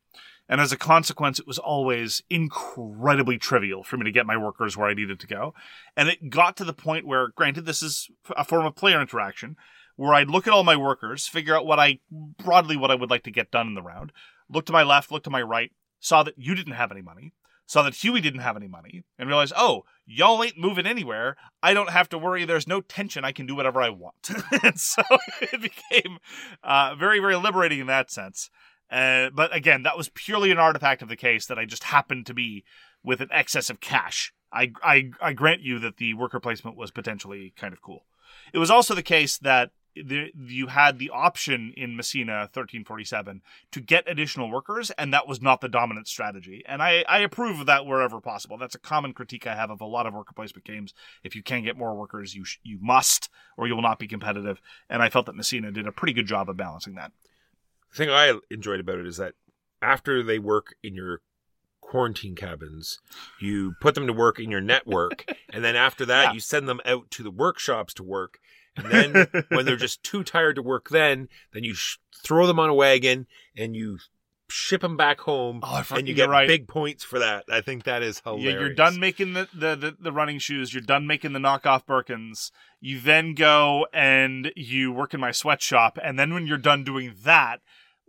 And as a consequence, it was always incredibly trivial for me to get my workers where I needed to go. And it got to the point where, granted, this is a form of player interaction, where I'd look at all my workers, figure out what I would like to get done in the round, look to my left, look to my right, saw that you didn't have any money, saw that Huey didn't have any money, and realized, oh, y'all ain't moving anywhere. I don't have to worry. There's no tension. I can do whatever I want. And so it became very, very liberating in that sense. But again, that was purely an artifact of the case that I just happened to be with an excess of cash. I grant you that the worker placement was potentially kind of cool. It was also the case that you had the option in Messina 1347 to get additional workers, and that was not the dominant strategy. And I approve of that wherever possible. That's a common critique I have of a lot of worker placement games. If you can get more workers, you must, or you will not be competitive. And I felt that Messina did a pretty good job of balancing that. The thing I enjoyed about it is that after they work in your quarantine cabins, you put them to work in your network, and then after that, you send them out to the workshops to work. And then when they're just too tired to work, then you throw them on a wagon and you ship them back home, and you get big points for that. I think that is hilarious. Yeah, you're done making the running shoes. You're done making the knockoff Birkins. You then go and you work in my sweatshop. And then when you're done doing that,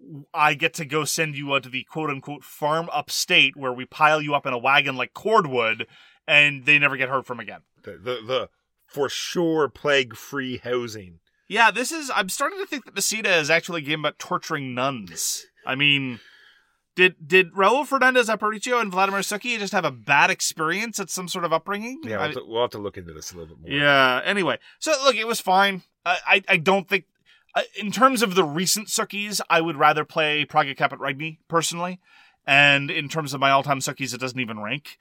I get to go send you out to the quote-unquote farm upstate where we pile you up in a wagon like cordwood, and they never get heard from again. The for sure plague-free housing. Yeah, I'm starting to think that Messina is actually a game about torturing nuns. I mean, did Raul Fernandez Aparicio and Vladimir Suki just have a bad experience at some sort of upbringing? Yeah, we'll have to look into this a little bit more. Yeah, anyway. So, look, it was fine. I don't think... in terms of the recent Sukis, I would rather play Praga Caput Regni, personally. And in terms of my all-time Sukis, it doesn't even rank.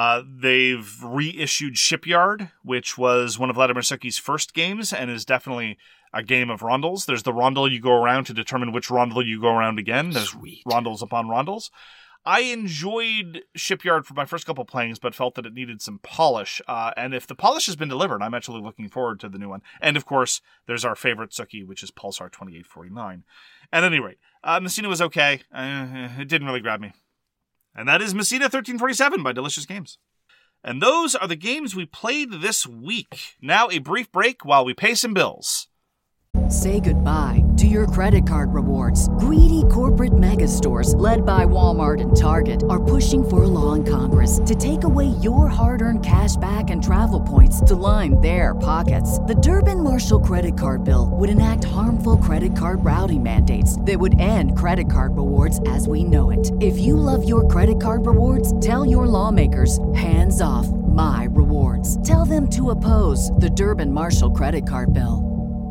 They've reissued Shipyard, which was one of Vladimir Suki's first games, and is definitely a game of rondels. There's the rondel you go around to determine which rondel you go around again. There's rondels upon rondels. I enjoyed Shipyard for my first couple playings, but felt that it needed some polish. And if the polish has been delivered, I'm actually looking forward to the new one. And of course, there's our favorite Suki, which is Pulsar 2849. At any rate, Messina was okay. It didn't really grab me. And that is Messina 1347 by Delicious Games. And those are the games we played this week. Now a brief break while we pay some bills. Say goodbye to your credit card rewards. Greedy corporate mega stores, led by Walmart and Target, are pushing for a law in Congress to take away your hard-earned cash back and travel points to line their pockets. The Durbin-Marshall credit card bill would enact harmful credit card routing mandates that would end credit card rewards as we know it. If you love your credit card rewards, tell your lawmakers, hands off my rewards. Tell them to oppose the Durbin-Marshall credit card bill.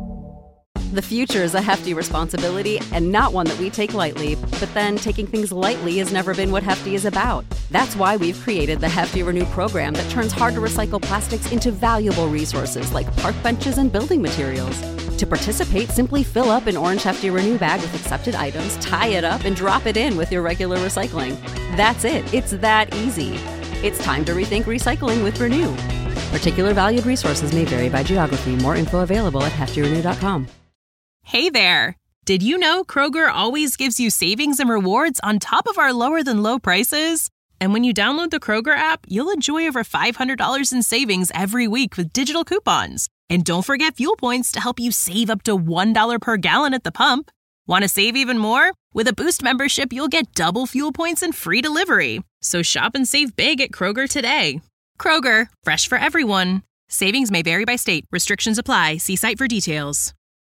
The future is a hefty responsibility and not one that we take lightly, but then taking things lightly has never been what Hefty is about. That's why we've created the Hefty Renew program that turns hard-to-recycle plastics into valuable resources like park benches and building materials. To participate, simply fill up an orange Hefty Renew bag with accepted items, tie it up, and drop it in with your regular recycling. That's it. It's that easy. It's time to rethink recycling with Renew. Particular valued resources may vary by geography. More info available at heftyrenew.com. Hey there! Did you know Kroger always gives you savings and rewards on top of our lower-than-low prices? And when you download the Kroger app, you'll enjoy over $500 in savings every week with digital coupons. And don't forget fuel points to help you save up to $1 per gallon at the pump. Want to save even more? With a Boost membership, you'll get double fuel points and free delivery. So shop and save big at Kroger today. Kroger, fresh for everyone. Savings may vary by state. Restrictions apply. See site for details.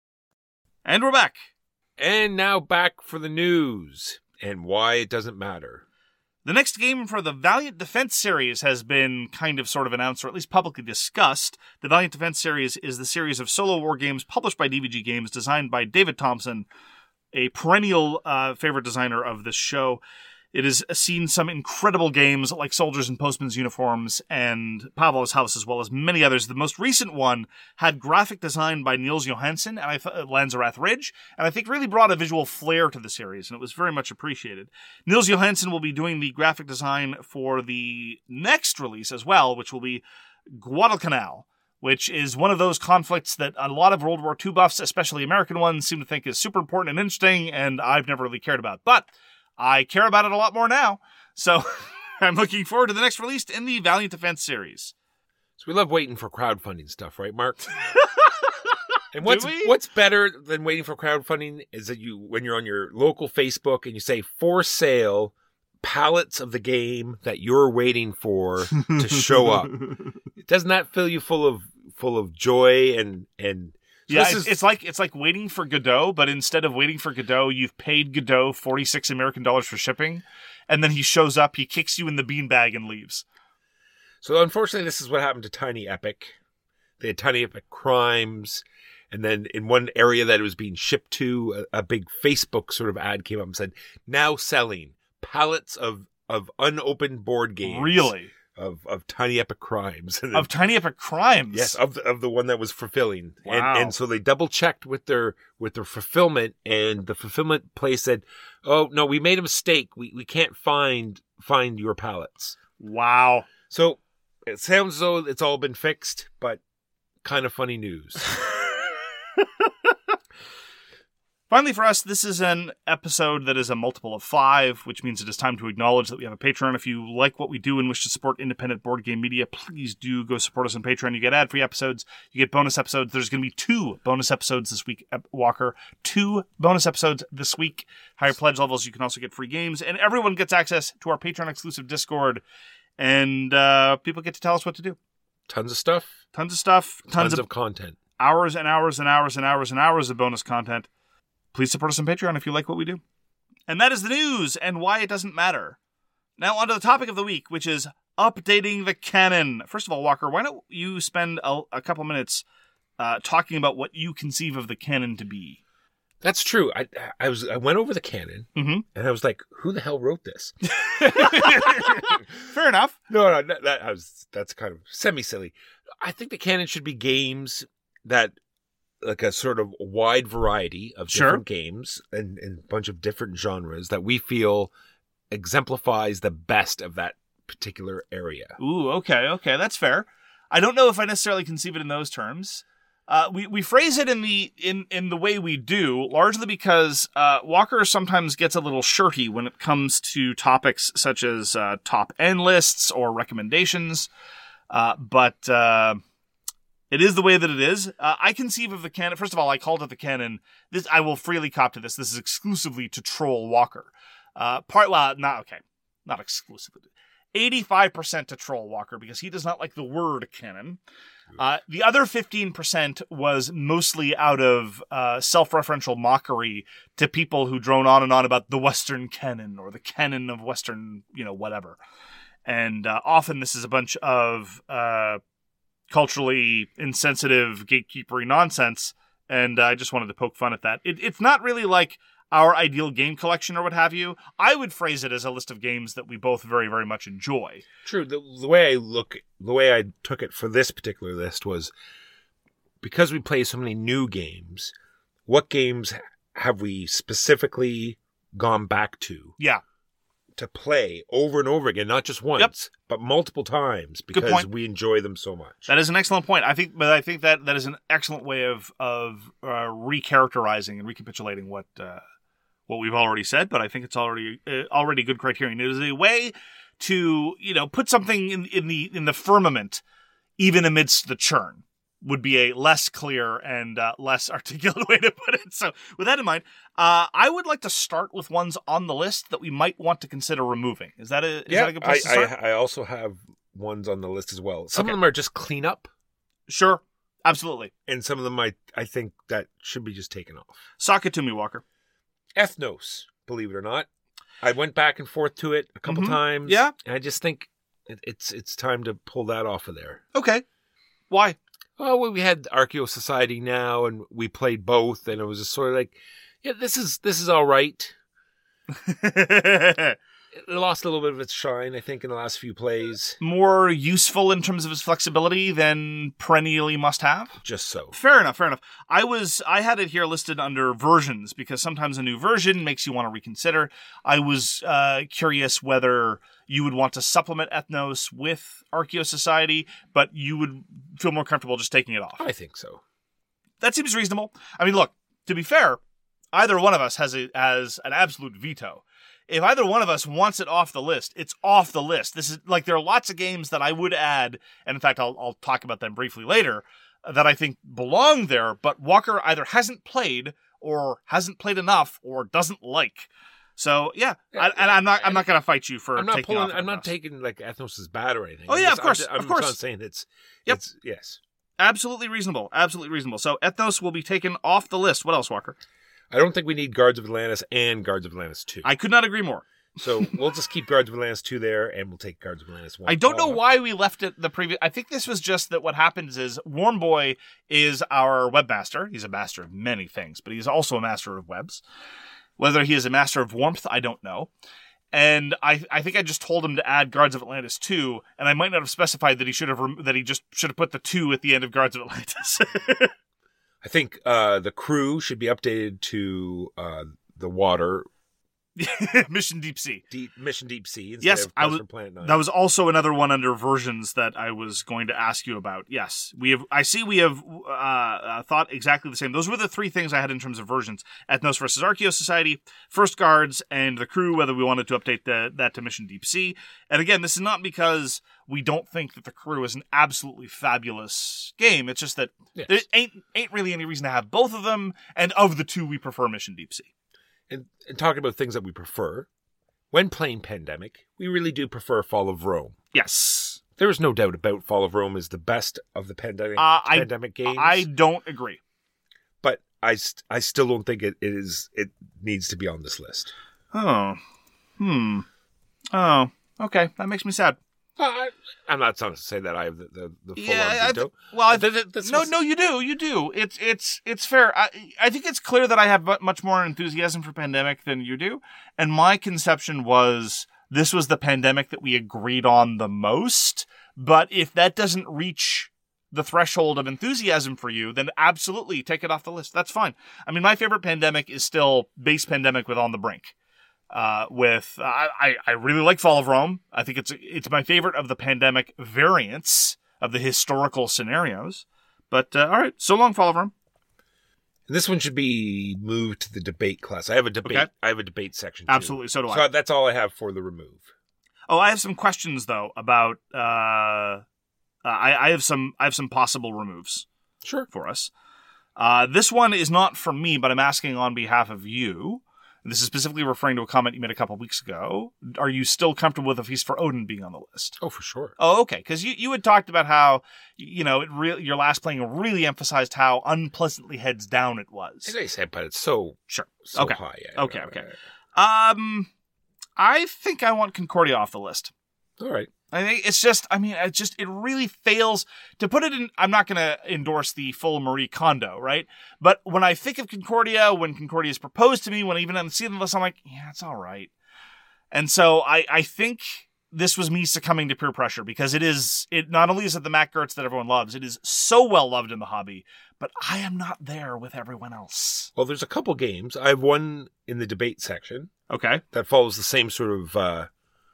And we're back. And now back for the news and why it doesn't matter. The next game for the Valiant Defense series has been kind of sort of announced, or at least publicly discussed. The Valiant Defense series is the series of solo war games published by DVG Games, designed by David Thompson, a perennial favorite designer of this show. It has seen some incredible games like Soldiers in Postmen's Uniforms and Pavlov's House, as well as many others. The most recent one had graphic design by Niels Johansson and Lanzarath Ridge, and I think really brought a visual flair to the series, and it was very much appreciated. Niels Johansson will be doing the graphic design for the next release as well, which will be Guadalcanal, which is one of those conflicts that a lot of World War II buffs, especially American ones, seem to think is super important and interesting, and I've never really cared about. But I care about it a lot more now. So I'm looking forward to the next release in the Valiant Defense series. So we love waiting for crowdfunding stuff, right, Mark? And Do we? what's better than waiting for crowdfunding is that when you're on your local Facebook and you say for sale pallets of the game that you're waiting for to show up. Doesn't that fill you full of joy and so yeah, it's like waiting for Godot, but instead of waiting for Godot, you've paid Godot $46 American for shipping, and then he shows up, he kicks you in the beanbag and leaves. So unfortunately, this is what happened to Tiny Epic. They had Tiny Epic Crimes, and then in one area that it was being shipped to, a big Facebook sort of ad came up and said, now selling pallets of unopened board games. Really? Of Tiny Epic Crimes. Of Tiny Epic Crimes? Yes, of the one that was fulfilling. Wow. And so they double checked with their fulfillment, and the fulfillment place said, "Oh no, we made a mistake. We can't find your pallets." Wow. So it sounds as though it's all been fixed, but kind of funny news. Finally, for us, this is an episode that is a multiple of 5, which means it is time to acknowledge that we have a Patreon. If you like what we do and wish to support independent board game media, please do go support us on Patreon. You get ad-free episodes. You get bonus episodes. There's going to be 2 bonus episodes this week, Walker. 2 bonus episodes this week. Higher pledge levels, you can also get free games. And everyone gets access to our Patreon-exclusive Discord. And people get to tell us what to do. Tons of stuff. Tons of content. Hours and hours and hours and hours and hours of bonus content. Please support us on Patreon if you like what we do. And that is the news and why it doesn't matter. Now on to the topic of the week, which is updating the canon. First of all, Walker, why don't you spend a couple minutes talking about what you conceive of the canon to be? That's true. I went over the canon, Mm-hmm. and I was like, who the hell wrote this? Fair enough. No, that's kind of semi-silly. I think the canon should be games that, like a sort of wide variety of different games and a bunch of different genres that we feel exemplifies the best of that particular area. Ooh, okay, that's fair. I don't know if I necessarily conceive it in those terms. We phrase it in the way we do, largely because Walker sometimes gets a little shirty when it comes to topics such as top end lists or recommendations. But it is the way that it is. I conceive of the canon. First of all, I called it the canon. This I will freely cop to this. This is exclusively to troll Walker. Not exclusively. 85% to troll Walker because he does not like the word canon. The other 15% was mostly out of self-referential mockery to people who drone on and on about the Western canon or the canon of Western, whatever. And often this is a bunch of culturally insensitive, gatekeepery nonsense, and I just wanted to poke fun at that. It's not really like our ideal game collection or what have you. I would phrase it as a list of games that we both very, very much enjoy. True. The way I took it for this particular list was because we play so many new games, what games have we specifically gone back to? Yeah. To play over and over again, not just once, but multiple times because we enjoy them so much. That is an excellent point. I think that is an excellent way of recharacterizing and recapitulating what we've already said. But I think it's already good criterion. It is a way to put something in the firmament, even amidst the churn. Would be a less clear and less articulate way to put it. So with that in mind, I would like to start with ones on the list that we might want to consider removing. Is that a good place to start? I also have ones on the list as well. Some of them are just cleanup. Sure. Absolutely. And some of them I think that should be just taken off. Sock it to me, Walker. Ethnos, believe it or not. I went back and forth to it a couple times. Yeah. And I just think it's time to pull that off of there. Okay. Why? Well, we had Archaeo Society now, and we played both, and it was just sort of like, yeah, this is all right. It lost a little bit of its shine, I think, in the last few plays. More useful in terms of its flexibility than perennially must have? Just so. Fair enough. I had it here listed under versions because sometimes a new version makes you want to reconsider. I was curious whether you would want to supplement Ethnos with Archaeo Society, but you would feel more comfortable just taking it off. I think so. That seems reasonable. I mean, look, to be fair, either one of us has an absolute veto. if either one of us wants it off the list, it's off the list. This is like, there are lots of games that I would add, and in fact, I'll talk about them briefly later, that I think belong there, but Walker either hasn't played or hasn't played enough or doesn't like. So yeah, I'm not going to fight you for. I'm not taking like Ethnos is bad or anything. Oh yeah, of course. I'm not saying it's. Yep. It's, yes. Absolutely reasonable. Absolutely reasonable. So Ethnos will be taken off the list. What else, Walker? I don't think we need Guards of Atlantis and Guards of Atlantis 2. I could not agree more. So we'll just keep Guards of Atlantis 2 there, and we'll take Guards of Atlantis 1. I don't know why we left it the previous. I think this was just that what happens is Warm Boy is our webmaster. He's a master of many things, but he's also a master of webs. Whether he is a master of warmth, I don't know. And I think I just told him to add Guards of Atlantis 2, and I might not have specified that he just should have put the 2 at the end of Guards of Atlantis. I think the crew should be updated to the water. Mission Deep Sea. Mission Deep Sea instead yes, of Planet 9. That was also another one under versions that I was going to ask you about. Yes, we have thought exactly the same. Those were the 3 things I had in terms of versions: Ethnos versus Archaeos Society, First Guards, and the crew. Whether we wanted to update that to Mission Deep Sea. And again, this is not because we don't think that the crew is an absolutely fabulous game. It's just that there ain't really any reason to have both of them. And of the 2, we prefer Mission Deep Sea. And talking about things that we prefer, when playing Pandemic, we really do prefer Fall of Rome. Yes. There is no doubt about Fall of Rome is the best of the Pandemic games. I don't agree. But I still don't think it needs to be on this list. Oh. Oh. Okay. That makes me sad. I'm not trying to say that I have the full veto. No, you do. You do. It's fair. I think it's clear that I have much more enthusiasm for Pandemic than you do. And my conception was this was the Pandemic that we agreed on the most. But if that doesn't reach the threshold of enthusiasm for you, then absolutely take it off the list. That's fine. I mean, my favorite Pandemic is still base Pandemic with On the Brink. I really like Fall of Rome. I think it's my favorite of the Pandemic variants of the historical scenarios. But all right, so long, Fall of Rome. This one should be moved to the debate class. I have a debate. Okay. I have a debate section. Absolutely, so do I. So that's all I have for the remove. Oh, I have some questions though about. I have some possible removes. Sure. For us. This one is not from me, but I'm asking on behalf of you. This is specifically referring to a comment you made a couple weeks ago. Are you still comfortable with A Feast for Odin being on the list? Oh, for sure. Oh, okay. Because you had talked about how, your last playing really emphasized how unpleasantly heads down it was. As I said, but it's so okay. High. Yeah, okay. I think I want Concordia off the list. All right. I think it really fails to put it in. I'm not going to endorse the full Marie Kondo, right? But when I think of Concordia, when Concordia is proposed to me, when even on the season list, I'm like, yeah, it's all right. And so I think this was me succumbing to peer pressure because it not only is it the Matt Gertz that everyone loves, it is so well loved in the hobby, but I am not there with everyone else. Well, there's a couple games. I have one in the debate section. Okay. That follows the same sort of,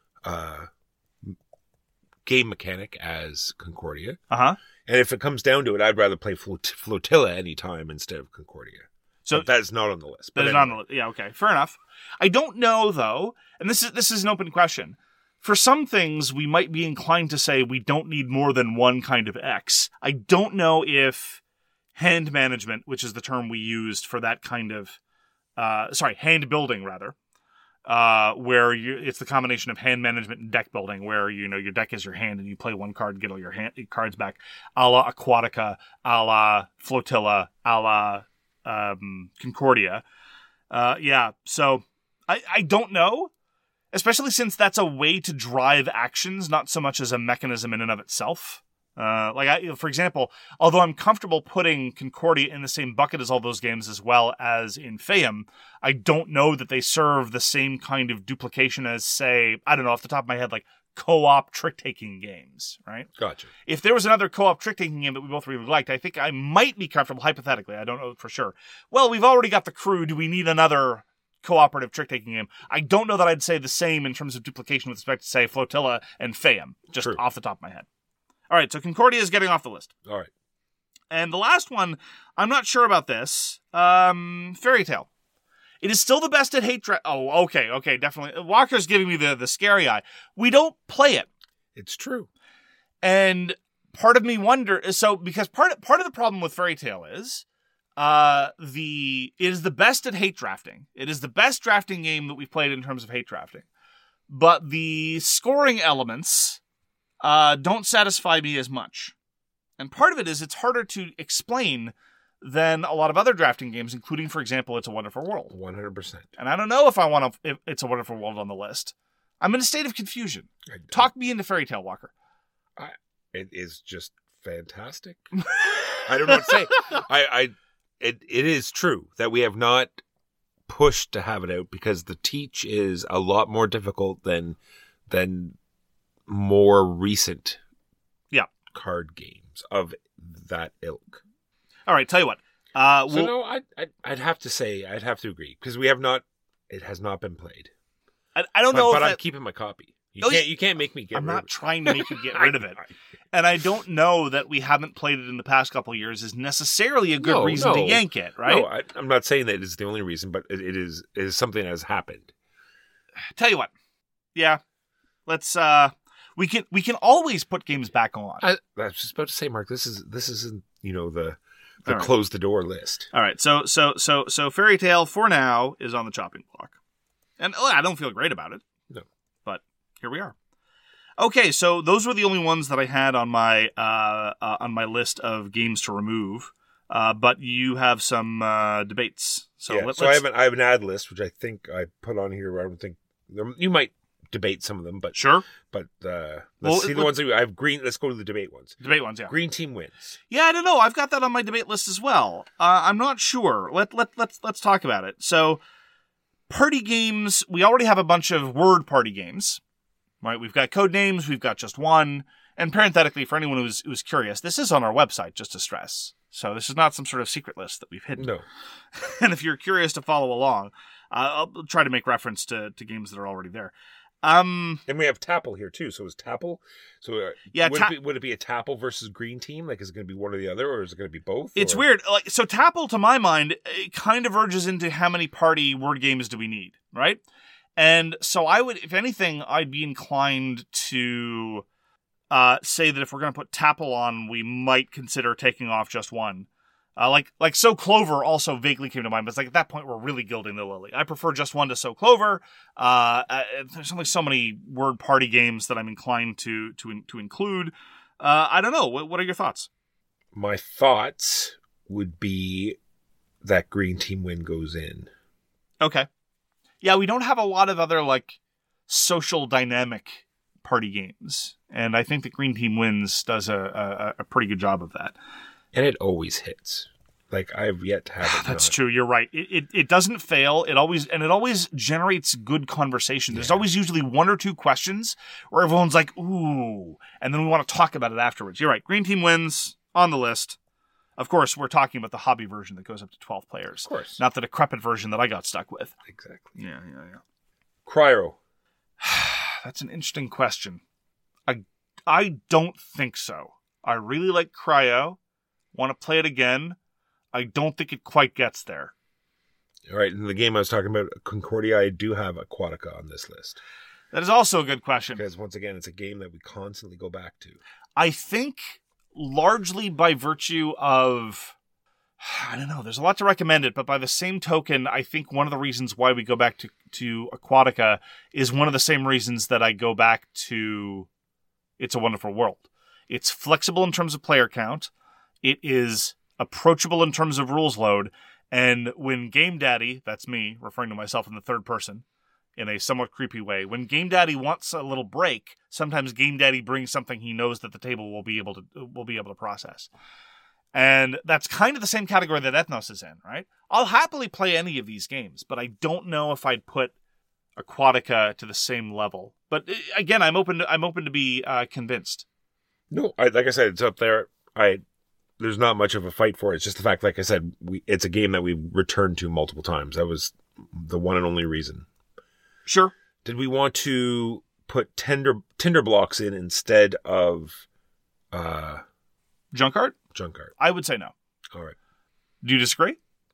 game mechanic as Concordia. Uh-huh. And if it comes down to it, I'd rather play Flotilla anytime instead of Concordia. So that's not on the list. That is not on the list. Yeah, okay. Fair enough. I don't know, though, and this is an open question. For some things, we might be inclined to say we don't need more than one kind of X. I don't know if hand management, which is the term we used for that kind of... hand building, rather. Where it's the combination of hand management and deck building, where your deck is your hand and you play one card, get all your cards back, a la Aquatica, a la Flotilla, a la Concordia. So I don't know, especially since that's a way to drive actions, not so much as a mechanism in and of itself. For example, although I'm comfortable putting Concordia in the same bucket as all those games as well as in Fayum, I don't know that they serve the same kind of duplication as, say, I don't know, off the top of my head, like co-op trick-taking games, right? Gotcha. If there was another co-op trick-taking game that we both really liked, I think I might be comfortable, hypothetically, I don't know for sure. Well, we've already got the crew, do we need another cooperative trick-taking game? I don't know that I'd say the same in terms of duplication with respect to, say, Flotilla and Fayum, just True. Off the top of my head. All right, so Concordia is getting off the list. All right. And the last one, I'm not sure about this. Fairy Tale. It is still the best at hate draft. Oh, okay, definitely. Walker's giving me the scary eye. We don't play it. It's true. And part of me because part of the problem with Fairy Tale is it is the best at hate drafting. It is the best drafting game that we've played in terms of hate drafting. But the scoring elements don't satisfy me as much. And part of it is it's harder to explain than a lot of other drafting games, including, for example, It's a Wonderful World. 100%. And I don't know if I want It's a Wonderful World on the list. I'm in a state of confusion. Talk me into Fairy Tale, Walker. It is just fantastic. I don't know what to say. It is true that we have not pushed to have it out because the teach is a lot more difficult than more recent card games of that ilk. All right, tell you what. I'd have to say, I'd have to agree because it has not been played. I don't know but I'm keeping my copy. You can't make me get rid of it. I'm not trying to make you get rid of it. And I don't know that we haven't played it in the past couple of years is necessarily a good reason to yank it, right? No, I'm not saying that it's the only reason, but it is something that has happened. Tell you what. Yeah. Let's we can always put games back on. I was just about to say, Mark, this isn't, the right. Close the door list. All right. So Fairy Tale for now is on the chopping block. And I don't feel great about it. No. But here we are. Okay, so those were the only ones that I had on my list of games to remove. But you have some debates. So I have an ad list which I think I put on here. I don't think you might debate some of them, but sure. But let's see the ones that I have green. Let's go to the debate ones. Debate ones, yeah. Green team wins. Yeah, I don't know. I've got that on my debate list as well. I'm not sure. Let's talk about it. So, party games. We already have a bunch of word party games. Right, we've got code names, we've got just one, and parenthetically, for anyone who's curious, this is on our website, just to stress. So this is not some sort of secret list that we've hidden. No. And if you're curious to follow along, I'll try to make reference to games that are already there. And we have Tapple here too. So is Tapple? So would it be a Tapple versus Green Team? Like, is it going to be one or the other, or is it going to be both? It's weird. So Tapple, to my mind, it kind of verges into how many party word games do we need, right? And so I would, if anything, I'd be inclined to say that if we're going to put Tapple on, we might consider taking off just one. Like So Clover also vaguely came to mind, but it's like at that point we're really gilding the lily. I prefer just one to So Clover. There's only so many word party games that I'm inclined to include. I don't know. What are your thoughts? My thoughts would be that Green Team win goes in. Okay. Yeah, we don't have a lot of other, social dynamic party games. And I think that Green Team Wins does a pretty good job of that. And it always hits. I've yet to have it. That's true. You're right. It doesn't fail. It always generates good conversation. There's always usually one or two questions where everyone's like, ooh, and then we want to talk about it afterwards. You're right. Green Team Wins on the list. Of course, we're talking about the hobby version that goes up to 12 players. Of course. Not the decrepit version that I got stuck with. Exactly. Yeah. Cryo. That's an interesting question. I don't think so. I really like Cryo. Want to play it again. I don't think it quite gets there. All right. In the game I was talking about, Concordia, I do have Aquatica on this list. That is also a good question. Because, once again, it's a game that we constantly go back to. I think largely by virtue of, I don't know, there's a lot to recommend it, but by the same token, I think one of the reasons why we go back to Aquatica is one of the same reasons that I go back to It's a Wonderful World. It's flexible in terms of player count. It is approachable in terms of rules load. And when Game Daddy, that's me, referring to myself in the third person, in a somewhat creepy way, when Game Daddy wants a little break, sometimes Game Daddy brings something he knows that the table will be able to process. And that's kind of the same category that Ethnos is in, right? I'll happily play any of these games, but I don't know if I'd put Aquatica to the same level. But again, I'm open to be convinced. No, like I said, it's up there. There's not much of a fight for it. It's just the fact, like I said, it's a game that we've returned to multiple times. That was the one and only reason. Sure. Did we want to put Tinder blocks in instead of Junk Art? Junk Art? I would say no. All right. Do you disagree? No.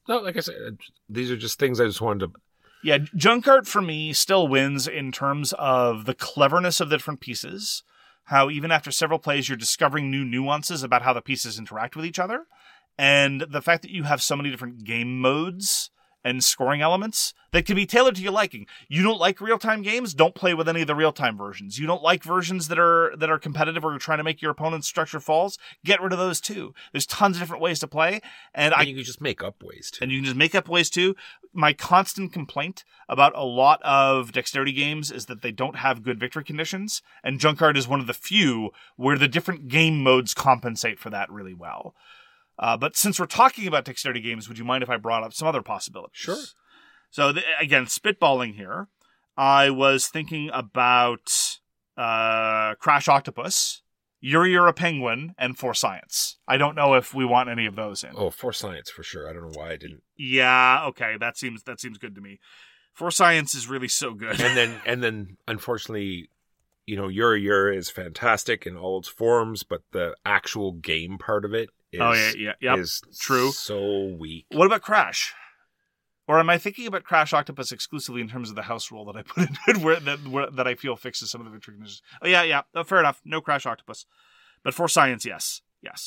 No, like I said, these are just things I just wanted to... Yeah, Junkart for me still wins in terms of the cleverness of the different pieces. How even after several plays, you're discovering new nuances about how the pieces interact with each other. And the fact that you have so many different game modes and scoring elements that can be tailored to your liking. You don't like real-time games? Don't play with any of the real-time versions. You don't like versions that are competitive or you're trying to make your opponent's structure falls? Get rid of those too. There's tons of different ways to play. And you can just make up ways too. And you can just make up ways too. My constant complaint about a lot of dexterity games is that they don't have good victory conditions. And Junkart is one of the few where the different game modes compensate for that really well. But since we're talking about dexterity games, would you mind if I brought up some other possibilities? Sure. So, again, spitballing here, I was thinking about Crash Octopus, You're a Penguin, and For Science. I don't know if we want any of those in. Oh, For Science, for sure. I don't know why I didn't. Yeah, okay, that seems good to me. For Science is really so good. And then, unfortunately... You're is fantastic in all its forms, but the actual game part of it is true. So weak. What about Crash? Or am I thinking about Crash Octopus exclusively in terms of the house rule that I put into it, that I feel fixes some of the victory conditions? Oh, yeah. Oh, fair enough. No Crash Octopus. But For Science, yes.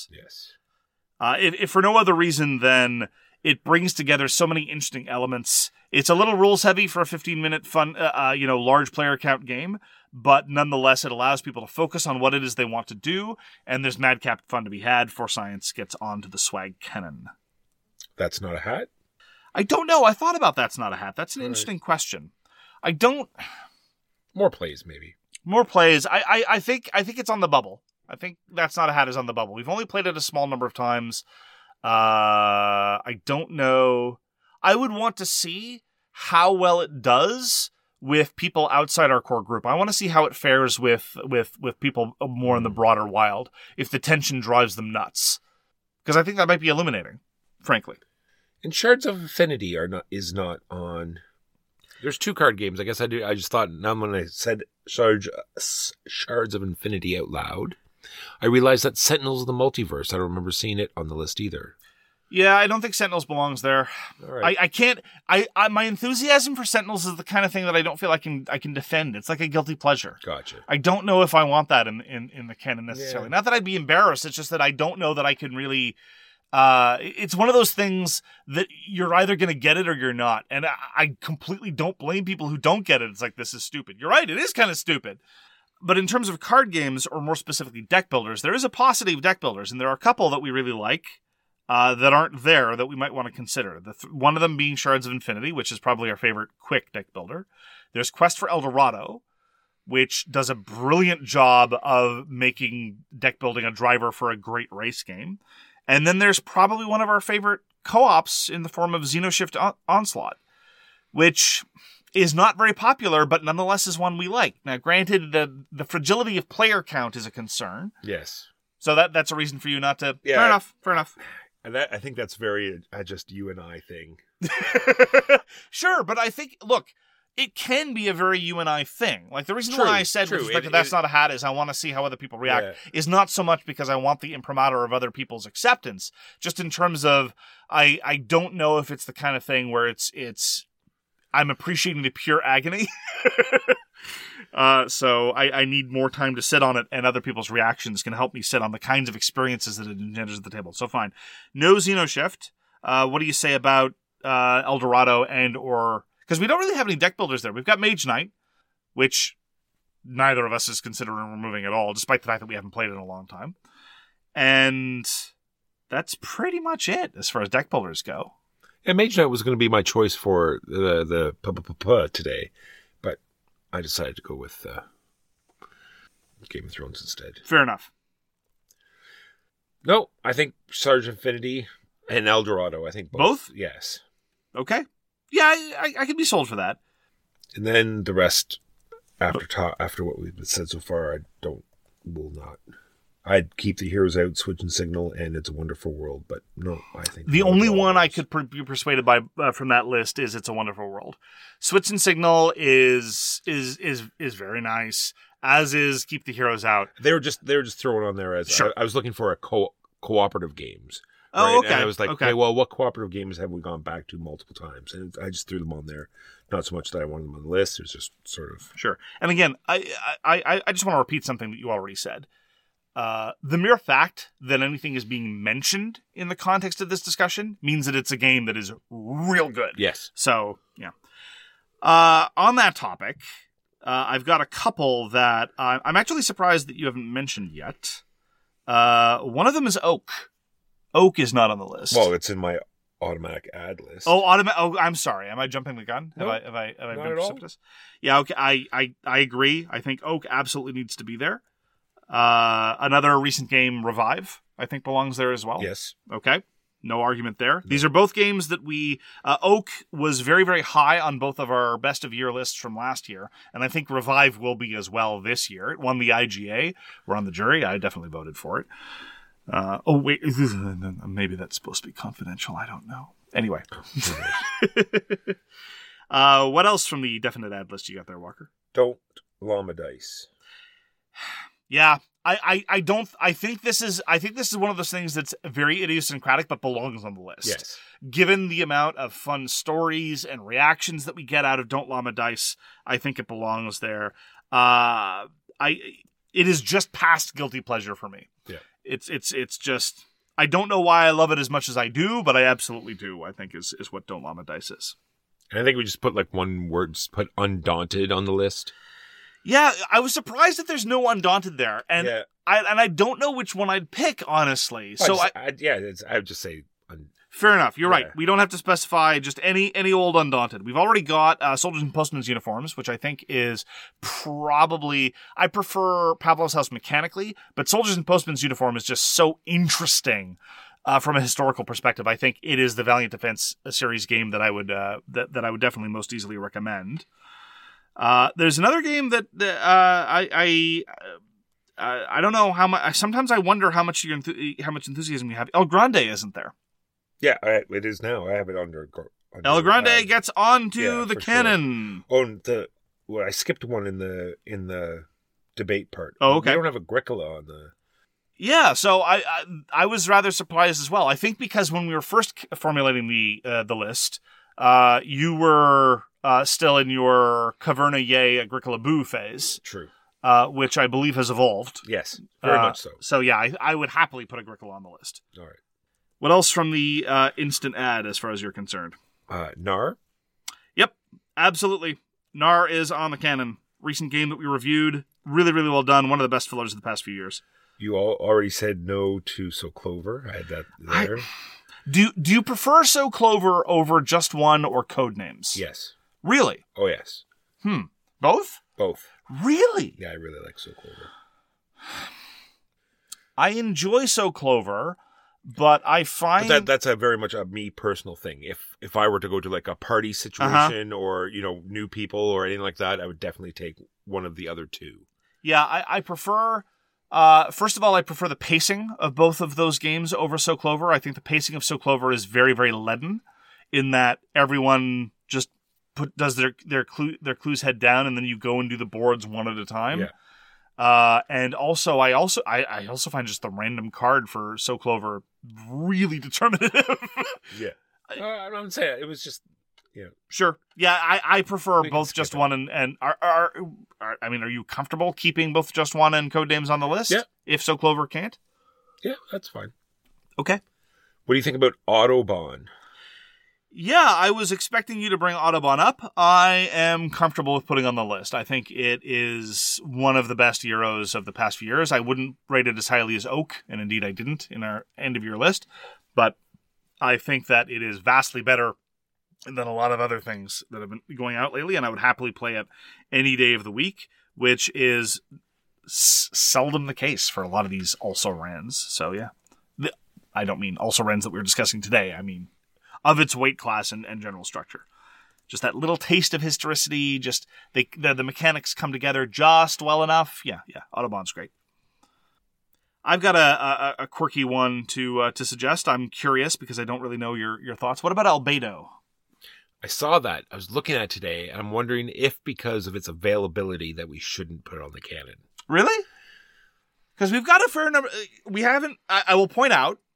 If for no other reason than it brings together so many interesting elements. It's a little rules heavy for a 15-minute fun, large player count game, but nonetheless, it allows people to focus on what it is they want to do, and there's madcap fun to be had. For Science gets onto the swag cannon. That's not a hat? I don't know. I thought about that's not a hat. That's an interesting question. I don't... More plays, maybe. More plays. I think it's on the bubble. I think that's not a hat is on the bubble. We've only played it a small number of times. I don't know. I would want to see how well it does with people outside our core group. I want to see how it fares with people more in the broader wild, if the tension drives them nuts. Because I think that might be illuminating, frankly. And Shards of Infinity is not on. There's 2 card games. I guess I just thought, now when I said Shards of Infinity out loud, I realized that Sentinels of the Multiverse, I don't remember seeing it on the list either. Yeah, I don't think Sentinels belongs there. All right. I can't. My enthusiasm for Sentinels is the kind of thing that I don't feel I can defend. It's like a guilty pleasure. Gotcha. I don't know if I want that in the canon necessarily. Yeah. Not that I'd be embarrassed. It's just that I don't know that I can really. It's one of those things that you're either going to get it or you're not, and I completely don't blame people who don't get it. It's like, this is stupid. You're right. It is kind of stupid. But in terms of card games, or more specifically deck builders, there is a paucity of deck builders, and there are a couple that we really like. That aren't there that we might want to consider. One of them being Shards of Infinity, which is probably our favorite quick deck builder. There's Quest for El Dorado, which does a brilliant job of making deck building a driver for a great race game. And then there's probably one of our favorite co-ops in the form of Xenoshift Onslaught, which is not very popular, but nonetheless is one we like. Now, granted, the fragility of player count is a concern. Yes. So that's a reason for you not to... Yeah. Fair enough. And I think that's very just you and I thing. Sure, but I think, look, it can be a very you and I thing. Like, the reason why I said with respect to that's not a hat is I want to see how other people react, is not so much because I want the imprimatur of other people's acceptance, just in terms of I don't know if it's the kind of thing where it's I'm appreciating the pure agony. So I need more time to sit on it, and other people's reactions can help me sit on the kinds of experiences that it engenders at the table. So fine. No Xenoshift. What do you say about El Dorado or... Because we don't really have any deck builders there. We've got Mage Knight, which neither of us is considering removing at all, despite the fact that we haven't played it in a long time. And that's pretty much it as far as deck builders go. And Mage Knight was going to be my choice for the today, but I decided to go with Game of Thrones instead. Fair enough. No, I think Shards of Infinity and El Dorado. I think both. Yes. Okay. Yeah, I can be sold for that. And then the rest, after what we've said so far, will not. I'd keep the Heroes Out, Switch and Signal, and It's a Wonderful World, but no, I think... The only one I could be persuaded by from that list is It's a Wonderful World. Switch and Signal is very nice, as is Keep the Heroes Out. They were just thrown on there as... Sure. I was looking for a cooperative games. Oh, right? okay. And I was like, okay. okay, well, what cooperative games have we gone back to multiple times? And I just threw them on there. Not so much that I wanted them on the list. It was just sort of... Sure. And again, I just want to repeat something that you already said. The mere fact that anything is being mentioned in the context of this discussion means that it's a game that is real good. Yes. So, yeah. On that topic, I've got a couple that I'm actually surprised that you haven't mentioned yet. One of them is Oak. Oak is not on the list. Well, it's in my automatic ad list. Oh, I'm sorry. Am I jumping the gun? No, have I not been at all. precipitous? Yeah, okay. I agree. I think Oak absolutely needs to be there. Another recent game, Revive, I think belongs there as well. Yes. Okay. No argument there. These are both games that Oak was very, very high on both of our best of year lists from last year, and I think Revive will be as well this year. It won the IGA. We're on the jury. I definitely voted for it. Wait, maybe that's supposed to be confidential. I don't know. Anyway. What else from the definite ad list you got there, Walker? Don't Llama Dice. Yeah. I think this is one of those things that's very idiosyncratic but belongs on the list. Yes. Given the amount of fun stories and reactions that we get out of Don't Llama Dice, I think it belongs there. It is just past guilty pleasure for me. Yeah. It's just, I don't know why I love it as much as I do, but I absolutely do, I think is what Don't Llama Dice is. And I think we just put like one word, just put Undaunted on the list. Yeah, I was surprised that there's no Undaunted there, and Yeah. I don't know which one I'd pick, honestly. I would just say... Fair enough. You're right. Yeah. We don't have to specify just any old Undaunted. We've already got Soldiers and Postmen's Uniforms, which I think is probably... I prefer Pavlov's House mechanically, but Soldiers and Postmen's Uniform is just so interesting from a historical perspective. I think it is the Valiant Defense series game that I would that I would definitely most easily recommend. There's another game that I don't know how much. Sometimes I wonder how much enthusiasm you have. El Grande isn't there. Yeah, it is now. I have it under El Grande gets onto the for canon. Sure. I skipped one in the debate part. Oh, okay. They don't have Agricola on the... Yeah, so I was rather surprised as well. I think because when we were first formulating the list, you were still in your Caverna Yay Agricola Boo phase. True. Which I believe has evolved. Yes, very much so. So yeah, I would happily put Agricola on the list. All right. What else from the instant ad as far as you're concerned? Nar? Yep, absolutely. Nar is on the canon. Recent game that we reviewed. Really, really well done. One of the best fillers of the past few years. You all already said no to So Clover. I had that there. Do you prefer So Clover over Just One or Codenames? Yes. Really? Oh, yes. Both? Both. Really? Yeah, I really like So Clover. I enjoy So Clover, but I find... But that's a very much a me personal thing. If I were to go to like a party situation or, new people or anything like that, I would definitely take one of the other two. Yeah, I prefer... first of all, I prefer the pacing of both of those games over So Clover. I think the pacing of So Clover is very, very leaden in that everyone just does their clues head down and then you go and do the boards one at a time. Yeah. And also, I also find just the random card for So Clover really determinative. Yeah. I don't say it was just, Sure. Yeah, I prefer We can both skip Just it. One and are you comfortable keeping both Just One and Codenames on the list? Yeah. If So Clover can't? Yeah, that's fine. Okay. What do you think about Autobahn? Yeah, I was expecting you to bring Autobahn up. I am comfortable with putting on the list. I think it is one of the best Euros of the past few years. I wouldn't rate it as highly as Oak, and indeed I didn't in our end-of-year list, but I think that it is vastly better than a lot of other things that have been going out lately, and I would happily play it any day of the week, which is seldom the case for a lot of these also-rans. So, yeah. I don't mean also-rans that we were discussing today. I mean of its weight class and general structure. Just that little taste of historicity, just the mechanics come together just well enough. Yeah, Autobahn's great. I've got a quirky one to suggest. I'm curious because I don't really know your thoughts. What about Albedo? I saw that. I was looking at it today, and I'm wondering if because of its availability that we shouldn't put it on the canon. Really? Because we've got a fair number. We haven't... I will point out,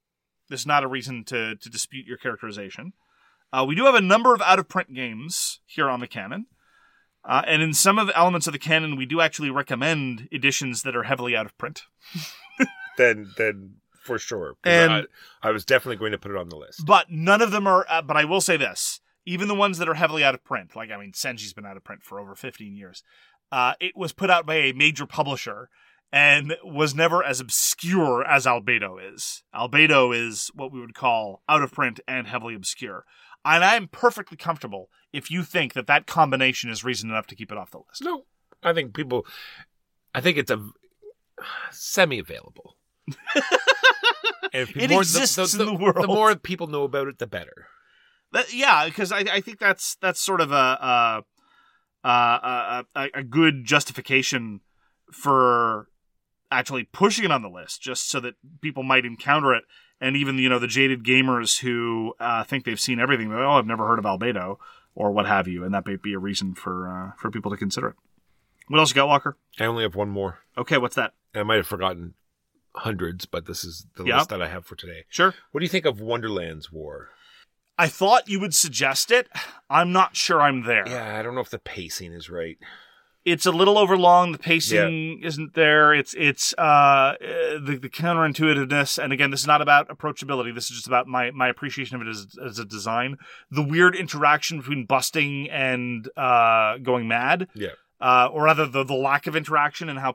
There's not a reason to dispute your characterization. We do have a number of out-of-print games here on the canon. And in some of the elements of the canon, we do actually recommend editions that are heavily out of print. Then for sure. And I was definitely going to put it on the list. But none of them are, but I will say this, even the ones that are heavily out of print, like, Senji's been out of print for over 15 years. It was put out by a major publisher and was never as obscure as Albedo is. Albedo is what we would call out of print and heavily obscure. And I'm perfectly comfortable if you think that combination is reason enough to keep it off the list. No, I think it's a semi-available. And It exists in the world. The more people know about it, the better. Because I think that's sort of a good justification for actually pushing it on the list, just so that people might encounter it. And even, the jaded gamers who think they've seen everything, they're like, I've never heard of Albedo, or what have you, and that may be a reason for people to consider it. What else you got, Walker? I only have one more. Okay, what's that? I might have forgotten hundreds, but this is the list that I have for today. Sure. What do you think of Wonderland's War? I thought you would suggest it. I'm not sure I'm there. Yeah, I don't know if the pacing is right. It's a little overlong. The pacing isn't there. It's the counterintuitiveness. And again, this is not about approachability. This is just about my appreciation of it as a design. The weird interaction between busting and going mad. Yeah. Or rather, the lack of interaction and how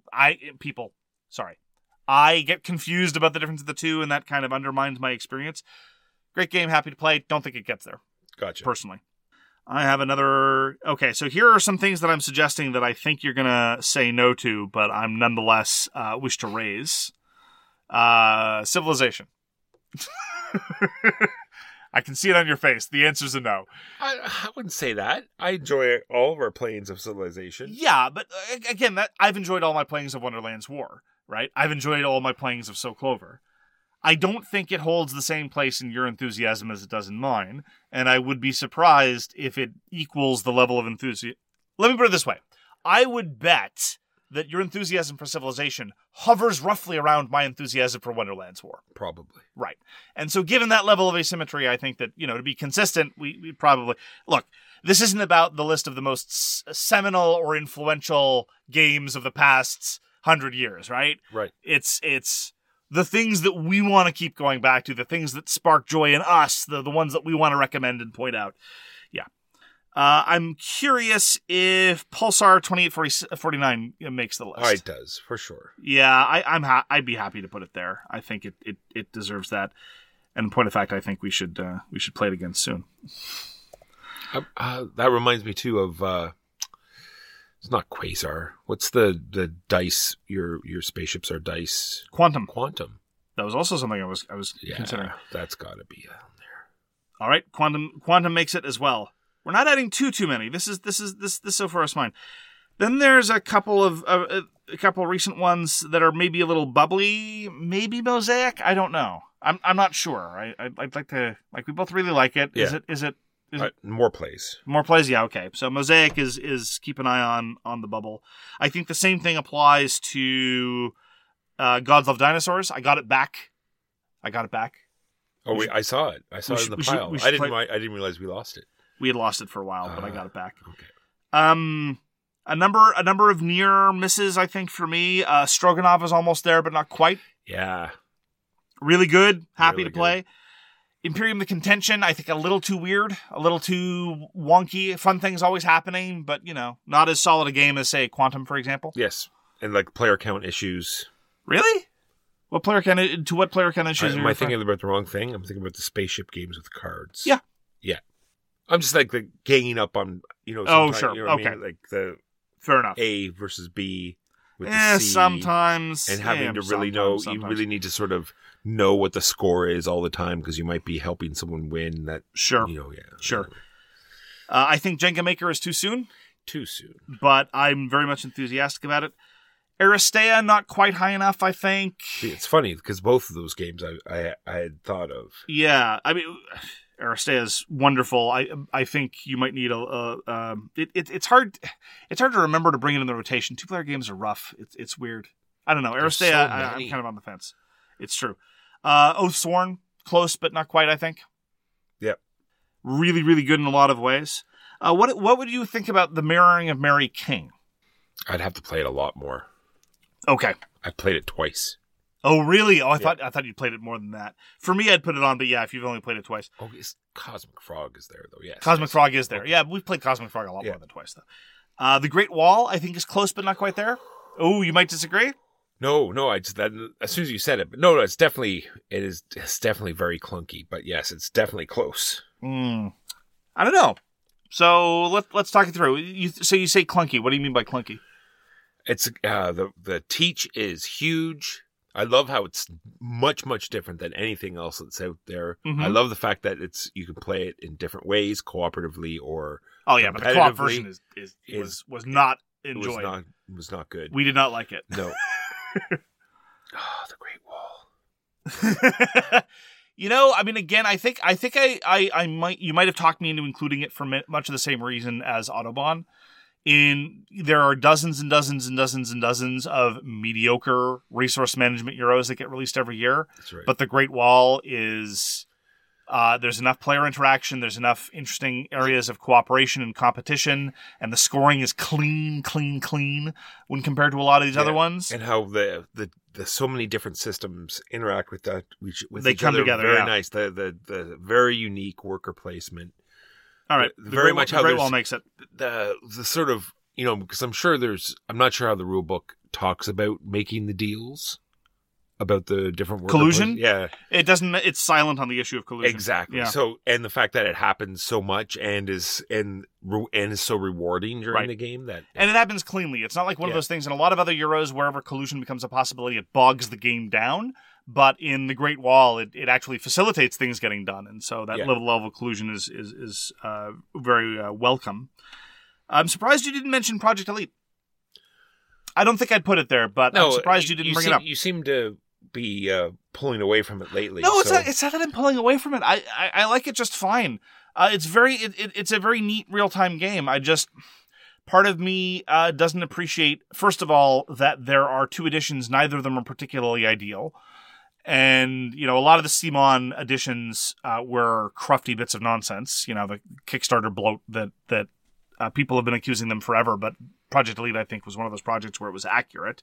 I get confused about the difference of the two, and that kind of undermines my experience. Great game, happy to play. Don't think it gets there. Gotcha. Personally. I have another... Okay, so here are some things that I'm suggesting that I think you're going to say no to, but I'm nonetheless wish to raise. Civilization. I can see it on your face. The answer's a no. I wouldn't say that. I enjoy all of our playings of Civilization. Yeah, but again, I've enjoyed all my playings of Wonderland's War, right? I've enjoyed all my playings of So Clover. I don't think it holds the same place in your enthusiasm as it does in mine, and I would be surprised if it equals the level of enthusiasm. Let me put it this way. I would bet that your enthusiasm for Civilization hovers roughly around my enthusiasm for Wonderland's War. Probably. Right. And so given that level of asymmetry, I think that, to be consistent, we probably... Look, this isn't about the list of the most seminal or influential games of the past 100 years, right? Right. It's the things that we want to keep going back to, the things that spark joy in us, the ones that we want to recommend and point out. Yeah. I'm curious if Pulsar 2849 makes the list. Oh, it does, for sure. Yeah, I'd be happy to put it there. I think it deserves that. And in point of fact, I think we should play it again soon. That reminds me too of it's not Quasar. What's the dice? Your spaceships are dice. Quantum. That was also something I was considering. That's got to be on there. All right, Quantum makes it as well. We're not adding too many. This so far is fine. Then there's a couple of recent ones that are maybe a little bubbly. Maybe Mosaic. I don't know. I'm not sure. I'd like to we both really like it. Yeah. Is it more plays? More plays. Yeah. Okay. So Mosaic is keep an eye on the bubble. I think the same thing applies to Gods Love Dinosaurs. I got it back. Oh, I saw it. I saw it in the pile. I didn't realize we lost it. We had lost it for a while, but I got it back. Okay. A number of near misses, I think, for me. Stroganoff is almost there, but not quite. Yeah. Really good. Happy really to play. Good. Imperium the Contention, I think a little too weird, a little too wonky. Fun things always happening, but, not as solid a game as, say, Quantum, for example. Yes. And, player count issues. Really? What player count issues am I thinking about the wrong thing? I'm thinking about the spaceship games with cards. Yeah. Yeah. I'm just the ganging up on, Oh, sure. Okay. I mean? Like the fair enough. A versus B with the C. Sometimes. And having to really know, you really need to sort of know what the score is all the time because you might be helping someone win that. Sure. Sure. I think Jenga Maker is too soon. But I'm very much enthusiastic about it. Aristea, not quite high enough, I think. See, it's funny because both of those games I had thought of. Yeah. I mean, Aristea is wonderful. I think you might need it's hard to remember to bring it in the rotation. 2-player games are rough. It's weird. I don't know. Aristea, I'm kind of on the fence. It's true. Oathsworn, close but not quite, I think. Yep. Really, really good in a lot of ways. What would you think about The Mirroring of Mary King? I'd have to play it a lot more. Okay. I played it twice. Oh, really? Oh, I thought you played it more than that. For me, I'd put it on, but yeah, if you've only played it twice. Oh, Cosmic Frog is there, though, yes. Cosmic Frog is there. Yeah, we've played Cosmic Frog a lot more than twice, though. The Great Wall, I think, is close, but not quite there. Oh, you might disagree? No, as soon as you said it, but no, it's definitely very clunky, but yes, it's definitely close. I don't know. So let's talk it through. So you say clunky. What do you mean by clunky? It's the teach is huge. I love how it's much, much different than anything else that's out there. Mm-hmm. I love the fact that you can play it in different ways, cooperatively or but the co-op version was not enjoyed. It was not good. We did not like it. No. The Great Wall. I mean, again, I think you might have talked me into including it for much of the same reason as Autobahn. There are dozens and dozens and dozens and dozens of mediocre resource management Euros that get released every year. That's right. But the Great Wall is there's enough player interaction, there's enough interesting areas of cooperation and competition, and the scoring is clean when compared to a lot of these other ones. And how the so many different systems interact with that they each come other. Together. Very yeah. nice. The very unique worker placement. All right, very much how the Great Wall makes it. The sort of, because I'm not sure how the rule book talks about making the deals about the different collusion. Yeah, it doesn't. It's silent on the issue of collusion. Exactly. Yeah. So, and the fact that it happens so much and is so rewarding during the game and it happens cleanly. It's not like one of those things in a lot of other Euros wherever collusion becomes a possibility, it bogs the game down. But in the Great Wall, it actually facilitates things getting done, and so that level of collusion is very welcome. I'm surprised you didn't mention Project Elite. I don't think I'd put it there, but I'm surprised you didn't bring it up. You seem to be pulling away from it lately. No, it's not that I'm pulling away from it. I like it just fine. It's a very neat real time game. Part of me doesn't appreciate, first of all, that there are two editions. Neither of them are particularly ideal. And, a lot of the CMON editions were crufty bits of nonsense. The Kickstarter bloat that people have been accusing them forever. But Project Elite, I think, was one of those projects where it was accurate.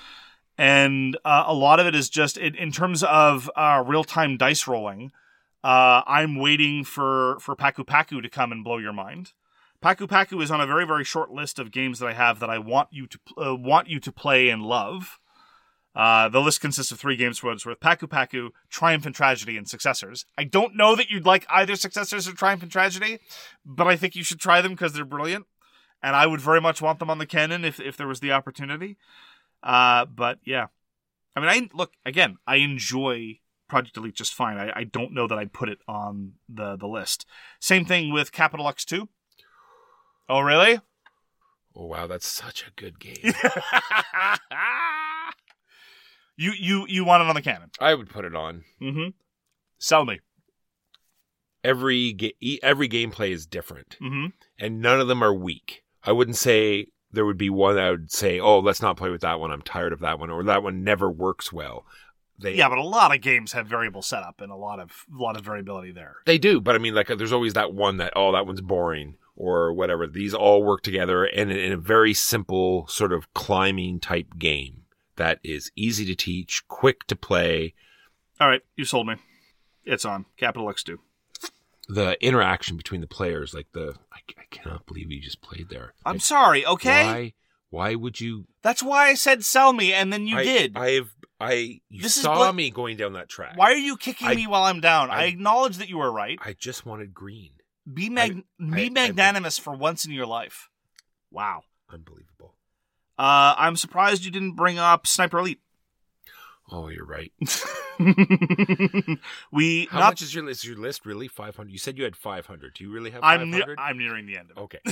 And a lot of it is just, in terms of real-time dice rolling, I'm waiting for Paku Paku to come and blow your mind. Paku Paku is on a very, very short list of games that I have that I want you to play and love. The list consists of 3 games for what it's worth: Paku Paku, Triumph and Tragedy, and Successors. I don't know that you'd like either Successors or Triumph and Tragedy, but I think you should try them because they're brilliant. And I would very much want them on the canon if there was the opportunity. But yeah. I mean, I enjoy Project Elite just fine. I don't know that I'd put it on the list. Same thing with Capital X 2. Oh, really? Oh, wow, that's such a good game. You want it on the canon? I would put it on. Mm-hmm. Sell me. Every gameplay is different, mm-hmm. and none of them are weak. I wouldn't say there would be one I would say, oh, let's not play with that one. I'm tired of that one, or that one never works well. But a lot of games have variable setup and a lot of variability there. They do, but I mean, there's always that one that one's boring or whatever. These all work together in a very simple sort of climbing type game that is easy to teach, quick to play. All right, you sold me. It's on Capital X2. The interaction between the players, I cannot believe you just played there. I'm sorry, okay? Why would you? That's why I said sell me, and then you did. You saw me going down that track. Why are you kicking me while I'm down? I acknowledge that you were right. I just wanted green. Be magnanimous for once in your life. Wow. Unbelievable. I'm surprised you didn't bring up Sniper Elite. Oh, you're right. How much is your list? Is your list really 500? You said you had 500. Do you really have 500? I'm nearing the end of it.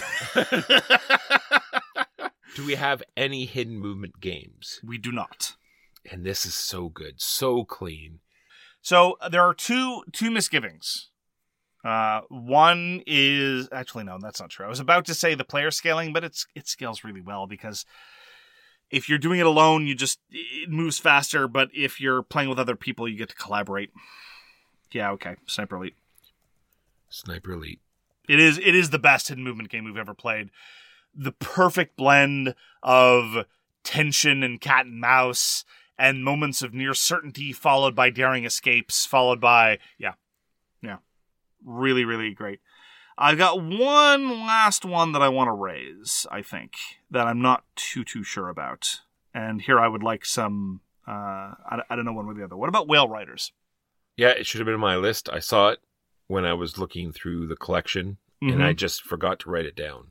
Okay. Do we have any hidden movement games? We do not. And this is so good, so clean. So there are two misgivings. One is actually no, that's not true. I was about to say the player scaling, but it scales really well because If you're doing it alone, it moves faster, but if you're playing with other people, you get to collaborate. Yeah, okay. Sniper Elite. Sniper Elite. It is the best hidden movement game we've ever played. The perfect blend of tension and cat and mouse and moments of near certainty followed by daring escapes, followed by, yeah. Really, really great. I've got one last one that I want to raise, I think, that I'm not too sure about. And here I would like some, I don't know one way or the other. What about Whale Riders? Yeah, it should have been on my list. I saw it when I was looking through the collection, and I just forgot to write it down.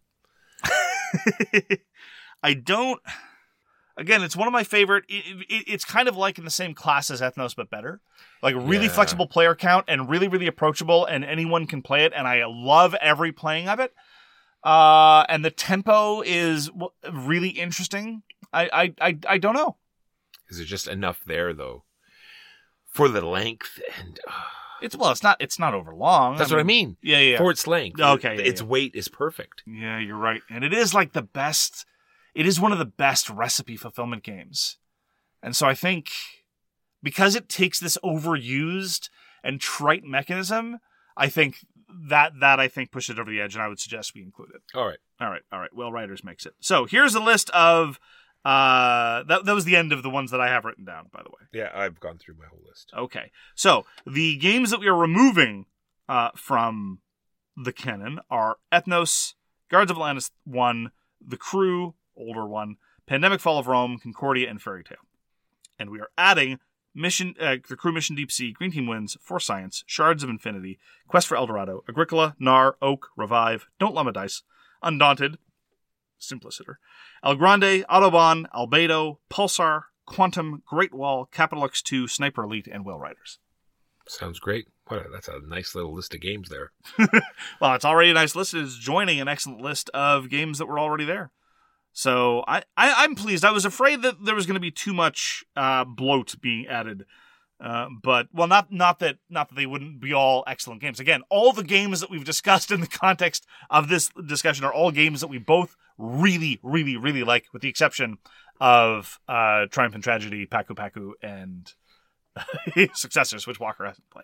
Again, it's one of my favorite. It's kind of like in the same class as Ethnos, but better. Like really flexible player count and really, really approachable, and anyone can play it. And I love every playing of it. And the tempo is really interesting. I don't know. Is there just enough there though for the length and? It's not over long. That's what I mean. Yeah. For its length. Okay. Its weight is perfect. Yeah, you're right. And it is like the best. It is one of the best recipe fulfillment games. And so I think because it takes this overused and trite mechanism, I think that pushes it over the edge, and I would suggest we include it. All right. Whale Riders makes it. So here's a list of that was the end of the ones that I have written down, by the way. Yeah, I've gone through my whole list. Okay. So the games that we are removing from the canon are Ethnos, Guards of Atlantis 1, The Crew, older one, Pandemic Fall of Rome, Concordia, and Fairy Tale. And we are adding The Crew Mission Deep Sea, Green Team Wins, For Science, Shards of Infinity, Quest for Eldorado, Agricola, Nar, Oak, Revive, Don't Llama Dice, Undaunted, Simpliciter, El Grande, Autobahn, Albedo, Pulsar, Quantum, Great Wall, Capital X2, Sniper Elite, and Whale Riders. Sounds great. That's a nice little list of games there. Well, it's already a nice list. It's joining an excellent list of games that were already there. So I'm pleased. I was afraid that there was going to be too much bloat being added, but not that they wouldn't be all excellent games. Again, all the games that we've discussed in the context of this discussion are all games that we both really, really, really like, with the exception of Triumph and Tragedy, Paku Paku, and Successors, which Walker hasn't played.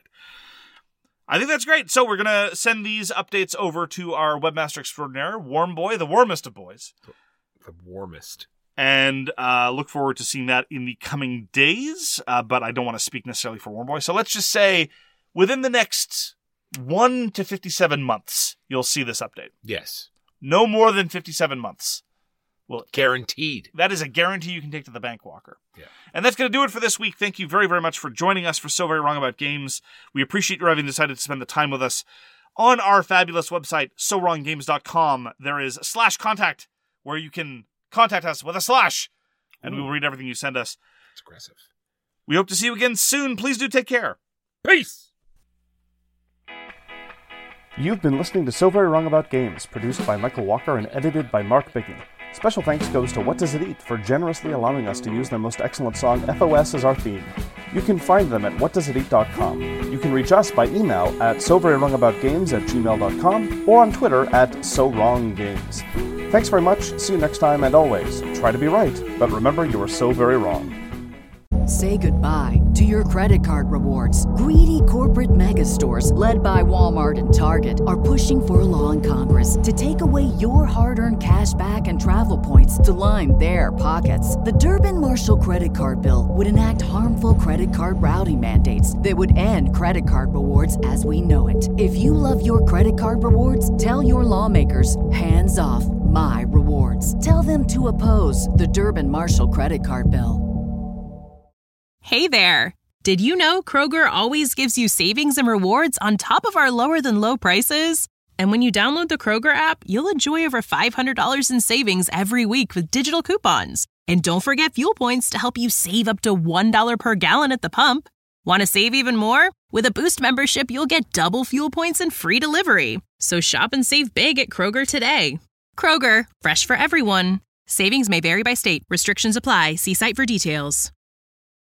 I think that's great. So we're going to send these updates over to our webmaster extraordinaire, Warm Boy, the warmest of boys. The warmest. And look forward to seeing that in the coming days. But I don't want to speak necessarily for Warm Boy. So let's just say within the next 1 to 57 months, you'll see this update. Yes. No more than 57 months. Well, guaranteed. That is a guarantee you can take to the bank, Walker. Yeah. And that's going to do it for this week. Thank you very, very much for joining us for So Very Wrong About Games. We appreciate you having decided to spend the time with us. On our fabulous website, SoWrongGames.com, there is /contact, where you can contact us with a /, and we will read everything you send us. It's aggressive. We hope to see you again soon. Please do take care. Peace! You've been listening to So Very Wrong About Games, produced by Michael Walker and edited by Mark Bigney. Special thanks goes to What Does It Eat for generously allowing us to use their most excellent song, FOS, as our theme. You can find them at whatdoesiteat.com. You can reach us by email at soverywrongaboutgames@gmail.com or on Twitter at SoWrongGames. Thanks very much, see you next time, and always, try to be right, but remember you are so very wrong. Say goodbye to your credit card rewards. Greedy corporate mega stores, led by Walmart and Target, are pushing for a law in Congress to take away your hard-earned cash back and travel points to line their pockets. The Durbin-Marshall credit card bill would enact harmful credit card routing mandates that would end credit card rewards as we know it. If you love your credit card rewards, tell your lawmakers, hands off my rewards. Tell them to oppose the Durbin-Marshall credit card bill. Hey there! Did you know Kroger always gives you savings and rewards on top of our lower-than-low prices? And when you download the Kroger app, you'll enjoy over $500 in savings every week with digital coupons. And don't forget fuel points to help you save up to $1 per gallon at the pump. Want to save even more? With a Boost membership, you'll get double fuel points and free delivery. So shop and save big at Kroger today. Kroger, fresh for everyone. Savings may vary by state. Restrictions apply. See site for details.